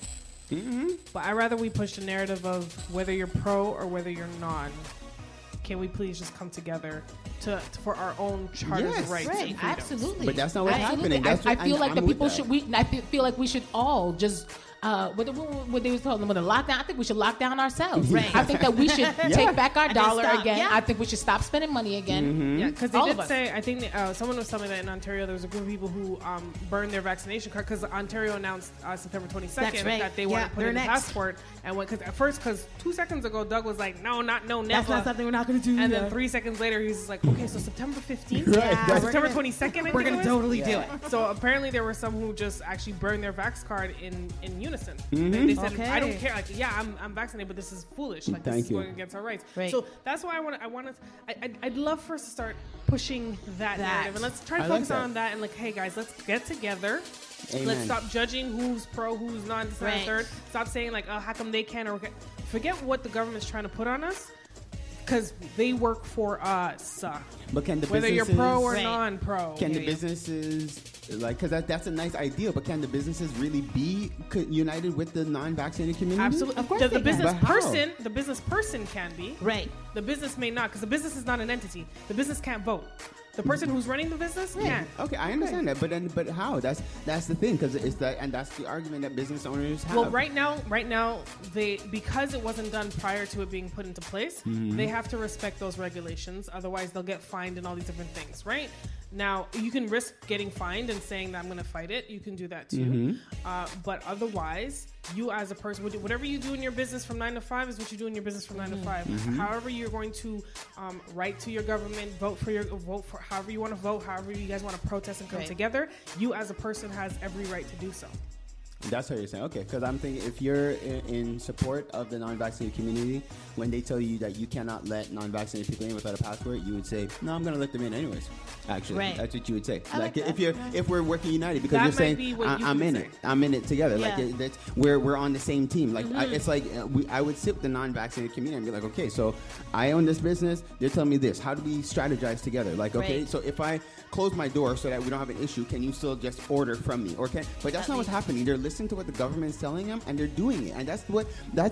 But I'd rather we push the narrative of whether you're pro or whether you're non. Can we please just come together for our own charter's Yes. rights? Right, and freedoms? absolutely. But that's not what's Absolutely. happening. That's I what- feel and like the I'm with people that. I feel like we should all just what they was telling them with the lockdown. I think we should lock down ourselves. Right. I think that we should take back our And dollar stop. again. Yeah. I think we should stop spending money again. Yeah, because they All did of us. say, I think someone was telling me that in Ontario there was a group of people who burned their vaccination card because Ontario announced September 22nd That's right. that they Yeah, want to put they're in the next. passport. And because 2 seconds ago Doug was like, no, never. That's not something we're not going to do. And yeah. then 3 seconds later he was just like, okay, so September 15th, Right. September 22nd, We're going to totally do it. So apparently there were some who just actually burned their vax card in unison. They said, Okay. I don't care. Like, yeah, I'm vaccinated, but this is foolish. Like, this Thank is you. going against our rights. Right. So that's why I'd love for us to start pushing that narrative. And let's try to I like focus that. on that and like, hey guys, let's get together. Amen. Let's stop judging who's pro, who's not, this, that, and Right. third. Stop saying like, oh, how come they can or forget what the government's trying to put on us. Because they work for us. But can the Whether you're businesses- pro or Right. non-pro. Can the Yeah. businesses, like, because that's a nice idea, but can the businesses really be united with the non-vaccinated community? Absolutely. Of course the they can. business But how? person can be. Right. The business may not, because the business is not an entity. The business can't vote. The person who's running the business can. Okay, I understand that, but how? That's the thing, because it's that, and that's the argument that business owners have. Well, right now, they because it wasn't done prior to it being put into place, they have to respect those regulations. Otherwise, they'll get fined and all these different things. Right now, you can risk getting fined and saying that I'm going to fight it. You can do that too. But otherwise, you as a person, whatever you do in your business from 9 to 5 is what you do in your business from 9 to 5. However, you're going to write to your government, vote for however you want to vote, however you guys want to protest and come Right. together. You as a person has every right to do so. That's what you're saying. Okay, because I'm thinking if you're in support of the non-vaccinated community, when they tell you that you cannot let non-vaccinated people in without a passport, you would say, "No, I'm going to let them in anyways." Actually, Right. that's what you would say. I like that. If we're working united, because That you're might saying, be what you "I'm would in say. it. I'm in it together." Yeah. Like that's we're on the same team. Like it's like I would sit with the non-vaccinated community and be like, "Okay, so I own this business. They're telling me this. How do we strategize together? Like, okay, Right. so if I close my door so that we don't have an issue, can you still just order from me? Or can? But that's not what's happening. They're listening to what the government is telling them, and they're doing it. And that's what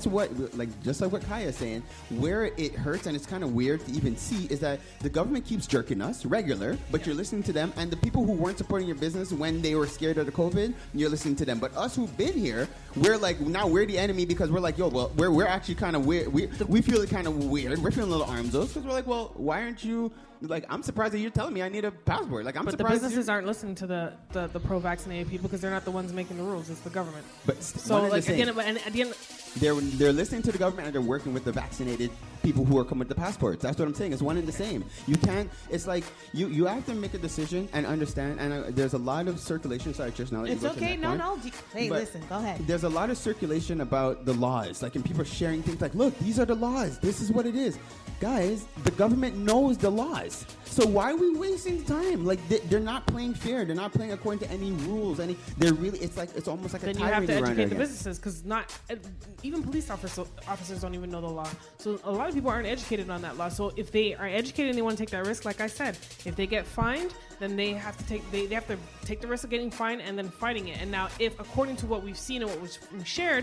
like just like what Kaya's saying. Where it hurts, and it's kind of weird to even see, is that the government keeps jerking us regular, but you're listening to them, and the people who weren't supporting your business when they were scared of the COVID, you're listening to them. But us who've been here, we're like, now we're the enemy because we're like, yo, well, we're actually kind of weird. We feel kind of weird. We're feeling a little arms because we're like, well, why aren't you? Like, I'm surprised that you're telling me I need a passport. Like, I'm But the surprised. businesses aren't listening to the pro-vaccinated people because they're not the ones making the rules. It's the government. But So one and the like same. again, at the end, They're listening to the government and they're working with the vaccinated people who are coming with the passports. That's what I'm saying. It's one and the same. You can't. It's like you have to make a decision and understand. And there's a lot of circulation. Sorry, Trish. Now that It's you go to okay. that No, point. no. Hey, But listen. Go ahead. There's a lot of circulation about the laws, like, and people are sharing things like, look, these are the laws. This is what it is. Guys, the government knows the laws. So why are we wasting time? Like, they're not playing fair. They're not playing according to any rules. They're really, it's almost like then a you have to tyranny educate around the there. businesses because not even police officers don't even know the law. So a lot of people aren't educated on that law. So if they are educated and they want to take that risk, like I said, if they get fined, then they have to take the risk of getting fined and then fighting it. And now, if according to what we've seen and what we've shared,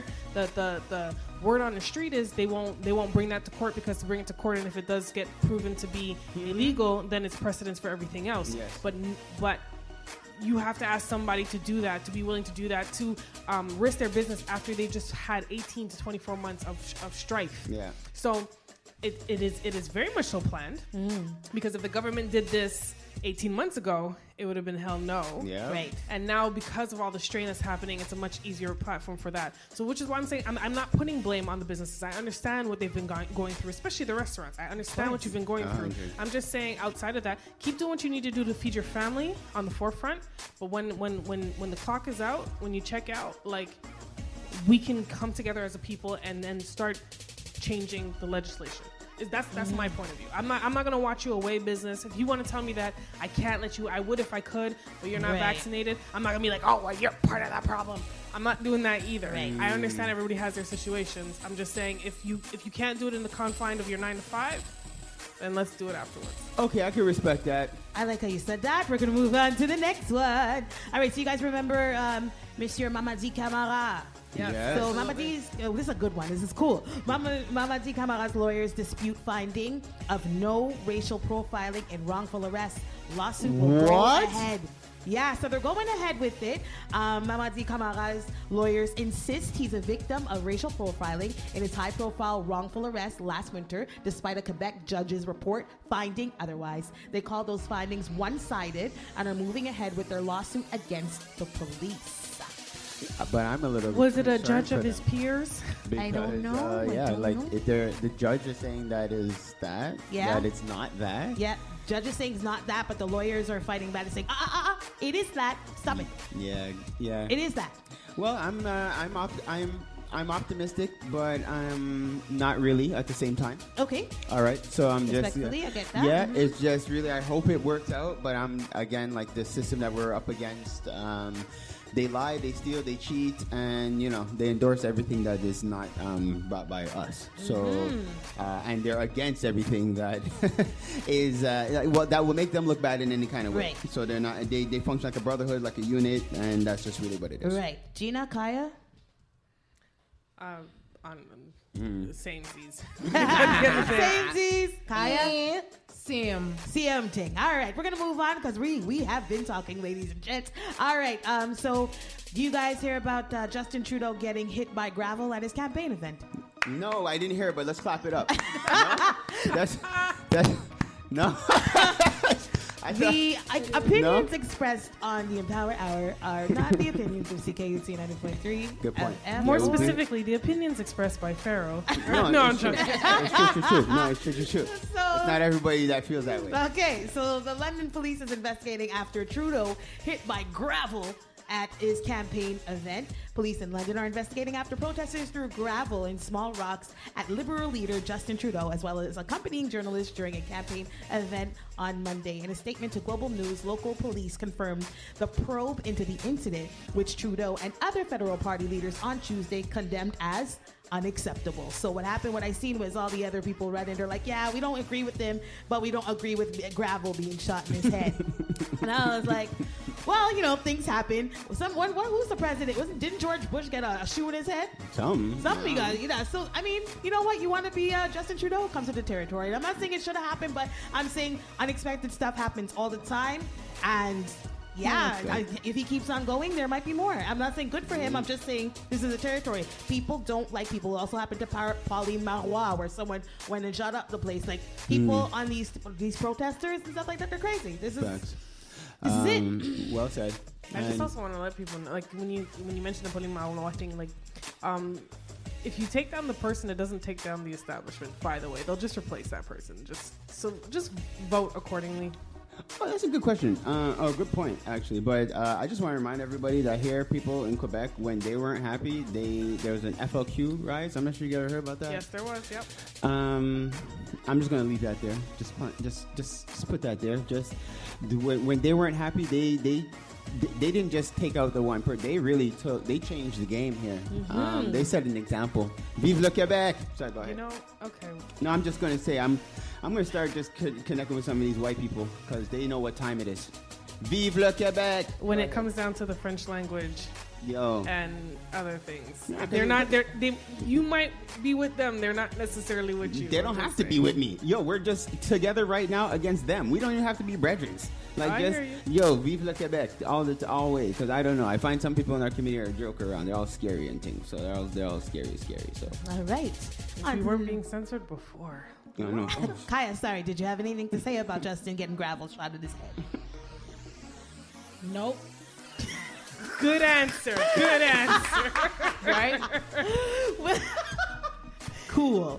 the word on the street is they won't bring that to court, because to bring it to court, and if it does get proven to be illegal, then it's precedence for everything else. Yes. But you have to ask somebody to do that, to be willing to do that, to risk their business after they've just had 18 to 24 months of strife. Yeah. So it is very much so planned, because if the government did this 18 months ago, it would have been hell no. Yeah. Right. And now, because of all the strain that's happening, it's a much easier platform for that. So, which is why I'm saying I'm not putting blame on the businesses. I understand what they've been going through, especially the restaurants. I understand what you've been going through. I'm just saying, outside of that, keep doing what you need to do to feed your family on the forefront. But when the clock is out, when you check out, like, we can come together as a people and then start changing the legislation. That's my point of view. I'm not gonna watch you away business. If you want to tell me that I can't let you, I would if I could, but you're not vaccinated. I'm not gonna be like, oh, well, you're part of that problem. I'm not doing that either. Right. I understand everybody has their situations. I'm just saying if you can't do it in the confines of your 9 to 5, then let's do it afterwards. Okay, I can respect that. I like how you said that. We're gonna move on to the next one. All right, so you guys remember Monsieur Mamadi Camara? Yes. So Mamadi's, this is a good one. This is cool. Mamadi Camara's lawyers dispute finding of no racial profiling and wrongful arrest. Lawsuit will go ahead. Yeah, so they're going ahead with it. Mamadi Camara's lawyers insist he's a victim of racial profiling in his high-profile wrongful arrest last winter, despite a Quebec judge's report finding otherwise. They call those findings one-sided and are moving ahead with their lawsuit against the police. But I'm a little. Was it a judge of his peers? Because, I don't know. The judge is saying that is that. Yeah. That it's not that. Yeah. Judge is saying it's not that, but the lawyers are fighting back and saying, it is that. Stop it. Yeah. It is that. Well, I'm optimistic, but I'm not really at the same time. Okay. All right. So I'm just. Respectfully, I get that. Yeah, it's just really. I hope it works out, but I'm again like the system that we're up against. They lie, they steal, they cheat, and they endorse everything that is not brought by us. So, and they're against everything that is that will make them look bad in any kind of way. Right. So they're not. They function like a brotherhood, like a unit, and that's just really what it is. Right. Gina, Kaya. Samesies. Samesies. Kaya. Same thing. All right, we're gonna move on because we have been talking, ladies and gents. All right, so do you guys hear about Justin Trudeau getting hit by gravel at his campaign event? No, I didn't hear it, but let's clap it up. No. The opinions expressed on the Empower Hour are not the opinions of CKUT 90.3. Good point. More specifically, the opinions expressed by Pharaoh. No, I'm joking. It's true. No, it's true. So, it's not everybody that feels that way. Okay, so the London police is investigating after Trudeau hit by gravel at his campaign event. Police in London are investigating after protesters threw gravel and small rocks at Liberal leader Justin Trudeau, as well as accompanying journalists during a campaign event on Monday. In a statement to Global News, local police confirmed the probe into the incident, which Trudeau and other federal party leaders on Tuesday condemned as unacceptable. So what happened, what I seen was all the other people read and they're like, yeah, we don't agree with them, but we don't agree with gravel being shot in his head. And I was like, well, things happen. Who's the president? Didn't George Bush get a shoe in his head? Somebody got, so, I mean, you know what? You want to be Justin Trudeau, comes to the territory. And I'm not saying it should have happened, but I'm saying unexpected stuff happens all the time. And if he keeps on going, there might be more. I'm not saying good for him. I'm just saying this is a territory. People don't like people. It also happened to Pauline Marois, where someone went and shut up the place. Like, people on these protesters and stuff like that, they're crazy. This is it. Well said. I just also want to let people know, like, when you mentioned the Pauline Marois thing, like, if you take down the person, it doesn't take down the establishment. By the way, they'll just replace that person. Just vote accordingly. Oh, that's a good question. Good point, actually. But I just want to remind everybody that here, people in Quebec, when they weren't happy, there was an FLQ rise. I'm not sure you ever heard about that. Yes, there was. Yep. I'm just gonna leave that there. Just put that there. When they weren't happy, they didn't just take out the one person. They changed the game here. Mm-hmm. They set an example. Vive le Québec! Sorry, go ahead. Okay. No, I'm just gonna say I'm gonna start just connecting with some of these white people because they know what time it is. Vive le Québec! When it comes down to the French language, and other things, you might be with them. They're not necessarily with you. They don't have to be with me. We're just together right now against them. We don't even have to be brethren. Vive le Québec all way. Because I don't know. I find some people in our community are joke around. They're all scary and things. So they're all scary. So. All right. We weren't being censored before. No. Kaya, sorry. Did you have anything to say about Justin getting gravel shot at his head? Nope. Good answer. Right? Cool.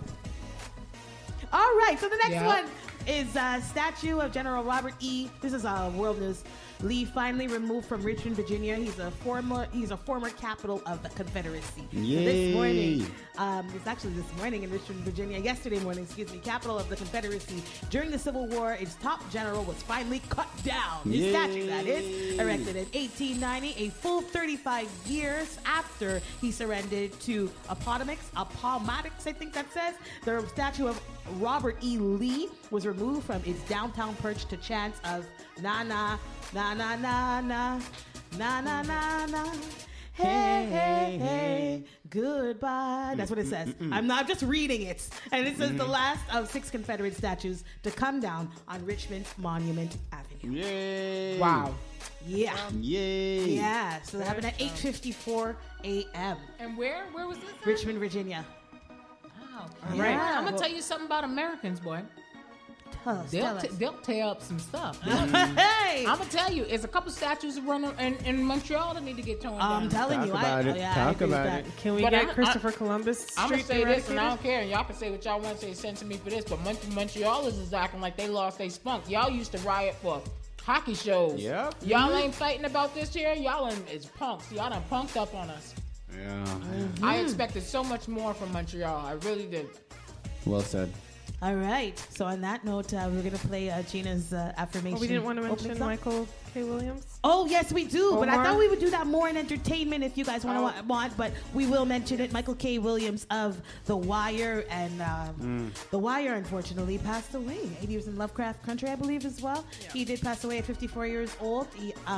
All right. So the next one is statue of General Robert E. This is world news. Lee finally removed from Richmond, Virginia. He's a former capital of the Confederacy. Yay. So this morning, it's actually this morning in Richmond, Virginia, yesterday morning, capital of the Confederacy. During the Civil War, its top general was finally cut down. His statue, that is, erected in 1890, a full 35 years after he surrendered to Appomattox, I think that says. The statue of Robert E. Lee was removed from its downtown perch to chants of na na na na na na na na na na. Hey, hey, hey, goodbye. That's what it says. I'm not just reading it. And it says the last of 6 Confederate statues to come down on Richmond's Monument Avenue. Yay. Wow. Yeah. Yay. Yeah. So that happened at 8:54 a.m. And where was this at? Richmond, Virginia. Wow. Yeah. Right. I'm going to tell you something about Americans, boy. Tell us. They'll tear up some stuff. Hey! I'm going to tell you, there's a couple statues running in Montreal that need to get torn down. I'm telling you. Talk about it. Can we get Christopher Columbus? I'm going to say this, and I don't care, and y'all can say what y'all want to say, send to me for this, but Montrealers is acting like they lost their spunk. Y'all used to riot for hockey shows. Yep. Y'all ain't fighting about this here. Y'all is punks. Y'all done punked up on us. Yeah. I expected so much more from Montreal. I really did. Well said. All right. So on that note, we're going to play Gina's affirmation. Oh, we didn't want to mention Michael K. Williams? Oh, yes, we do. Omar? But I thought we would do that more in entertainment if you guys want. But we will mention it. Michael K. Williams of The Wire. And The Wire, unfortunately, passed away. He was in Lovecraft Country, I believe, as well. Yeah. He did pass away at 54 years old.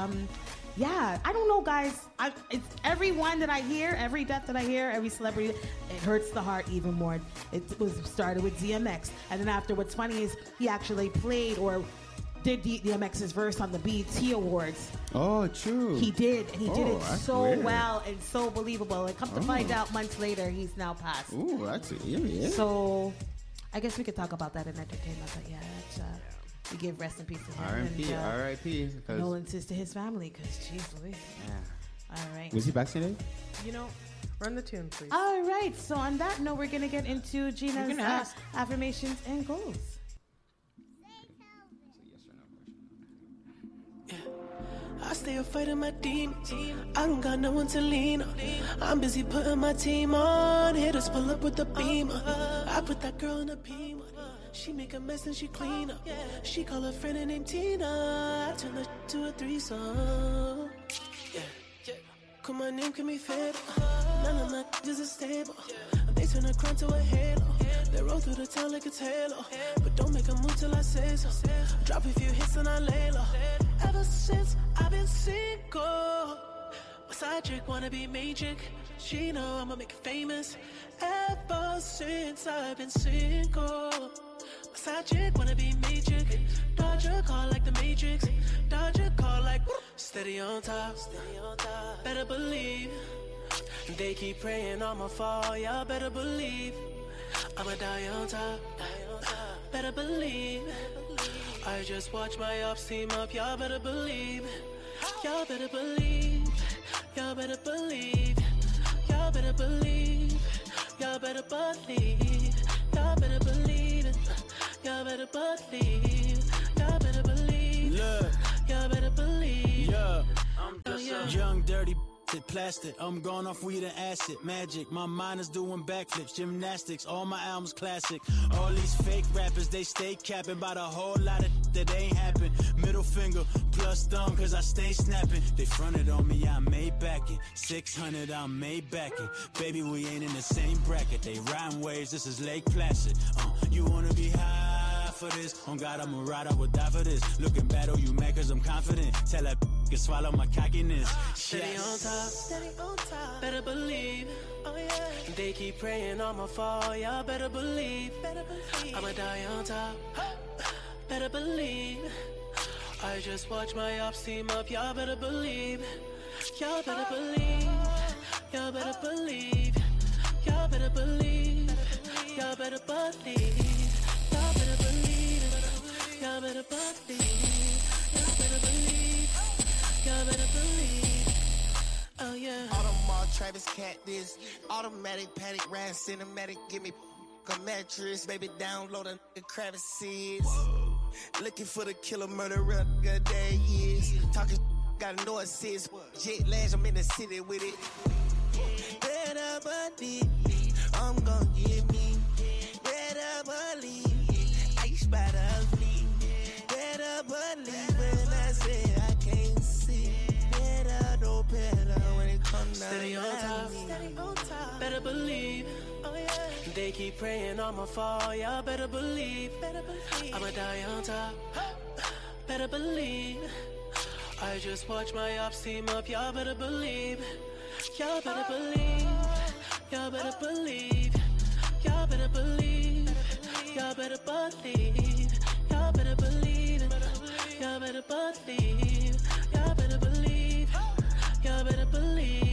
Yeah, I don't know, guys. It's everyone that I hear, every death that I hear, every celebrity, it hurts the heart even more. It was started with DMX, and then after, what's funny is he actually played or did DMX's verse on the BET Awards. Oh, true. He did, and he did it so weird. well and so believable. And come to find out, months later, he's now passed. Ooh, that's it. So, I guess we could talk about that in entertainment, but yeah, that's. We give rest in peace to him. R.I.P. Condolences to his family, because jeez Louise. Yeah. All right. Was he vaccinated? Run the tune, please. All right. So on that note, we're going to get into Gina's affirmations and goals. I stay up fighting my demons. I don't got no one to lean on. I'm busy putting my team on. Haters pull up with the beamer. I put that girl in a beamer. She make a mess and she clean up. She call her friend named Tina. I turn her to a threesome. Yeah. Call my name can be fatal. None of my is stable. They turn a crown to a halo. They roll through the town like it's Halo. But don't make a move till I say so. Drop a few hits and I lay low. Ever since I've been single, my side chick wanna be main chick. She know I'ma make it famous. Ever since I've been single, my side chick wanna be main chick. Dodge a call like the Matrix. Dodge a call like steady on top. Better believe. They keep praying on my fall. Y'all better believe I'ma die on top. Better believe. I just watch my ops team up. Y'all better believe. Y'all better believe. Y'all better believe. Y'all better believe. Y'all better believe. Y'all better believe it. Y'all better believe. Y'all better believe. Look. Y'all better believe. Yeah. I'm just young, dirty. Plastic, I'm going off weed and acid, magic. My mind is doing backflips, gymnastics. All my albums classic. All these fake rappers, they stay capping about a whole lot of that ain't happen. Middle finger plus thumb, cause I stay snapping. They fronted on me, I made backing. 600, I made backing. Baby, we ain't in the same bracket. They riding waves, this is Lake Placid. You wanna be high for this? On God, I'm a ride, I would die for this. Looking bad, oh, you mad cause I'm confident. Tell that can swallow my cockiness. Steady on top, steady on top. Better believe, oh yeah. They keep praying on my fall. Y'all better believe, I'ma die on top. Better believe. I just watch my ops team up. Y'all better believe. Y'all better believe. Y'all better believe. Y'all better believe. Y'all better believe. Y'all better believe. Y'all better believe. Y'all better believe. Y'all better believe. Oh yeah. Audemars, Travis Cat, this automatic paddock ride, cinematic. Give me a mattress, baby. Download a crevices. Looking for the killer murderer, good day is. Talking, gotta know assist. Jet lash, I'm in the city with it. Better believe, I'm gonna get me. Better believe, ice by the fleet. Better believe when I say I can't see. Better know better when it comes down. Steady on top, steady on top. Better believe. Oh yeah. They keep praying I'ma fall, y'all better believe. I'ma die on top. Better believe. I just watch my ops team up, y'all better believe. Y'all better believe. Y'all better believe. Y'all better believe. Y'all better believe. Y'all better believe. Y'all better believe. Y'all better believe. Y'all better believe.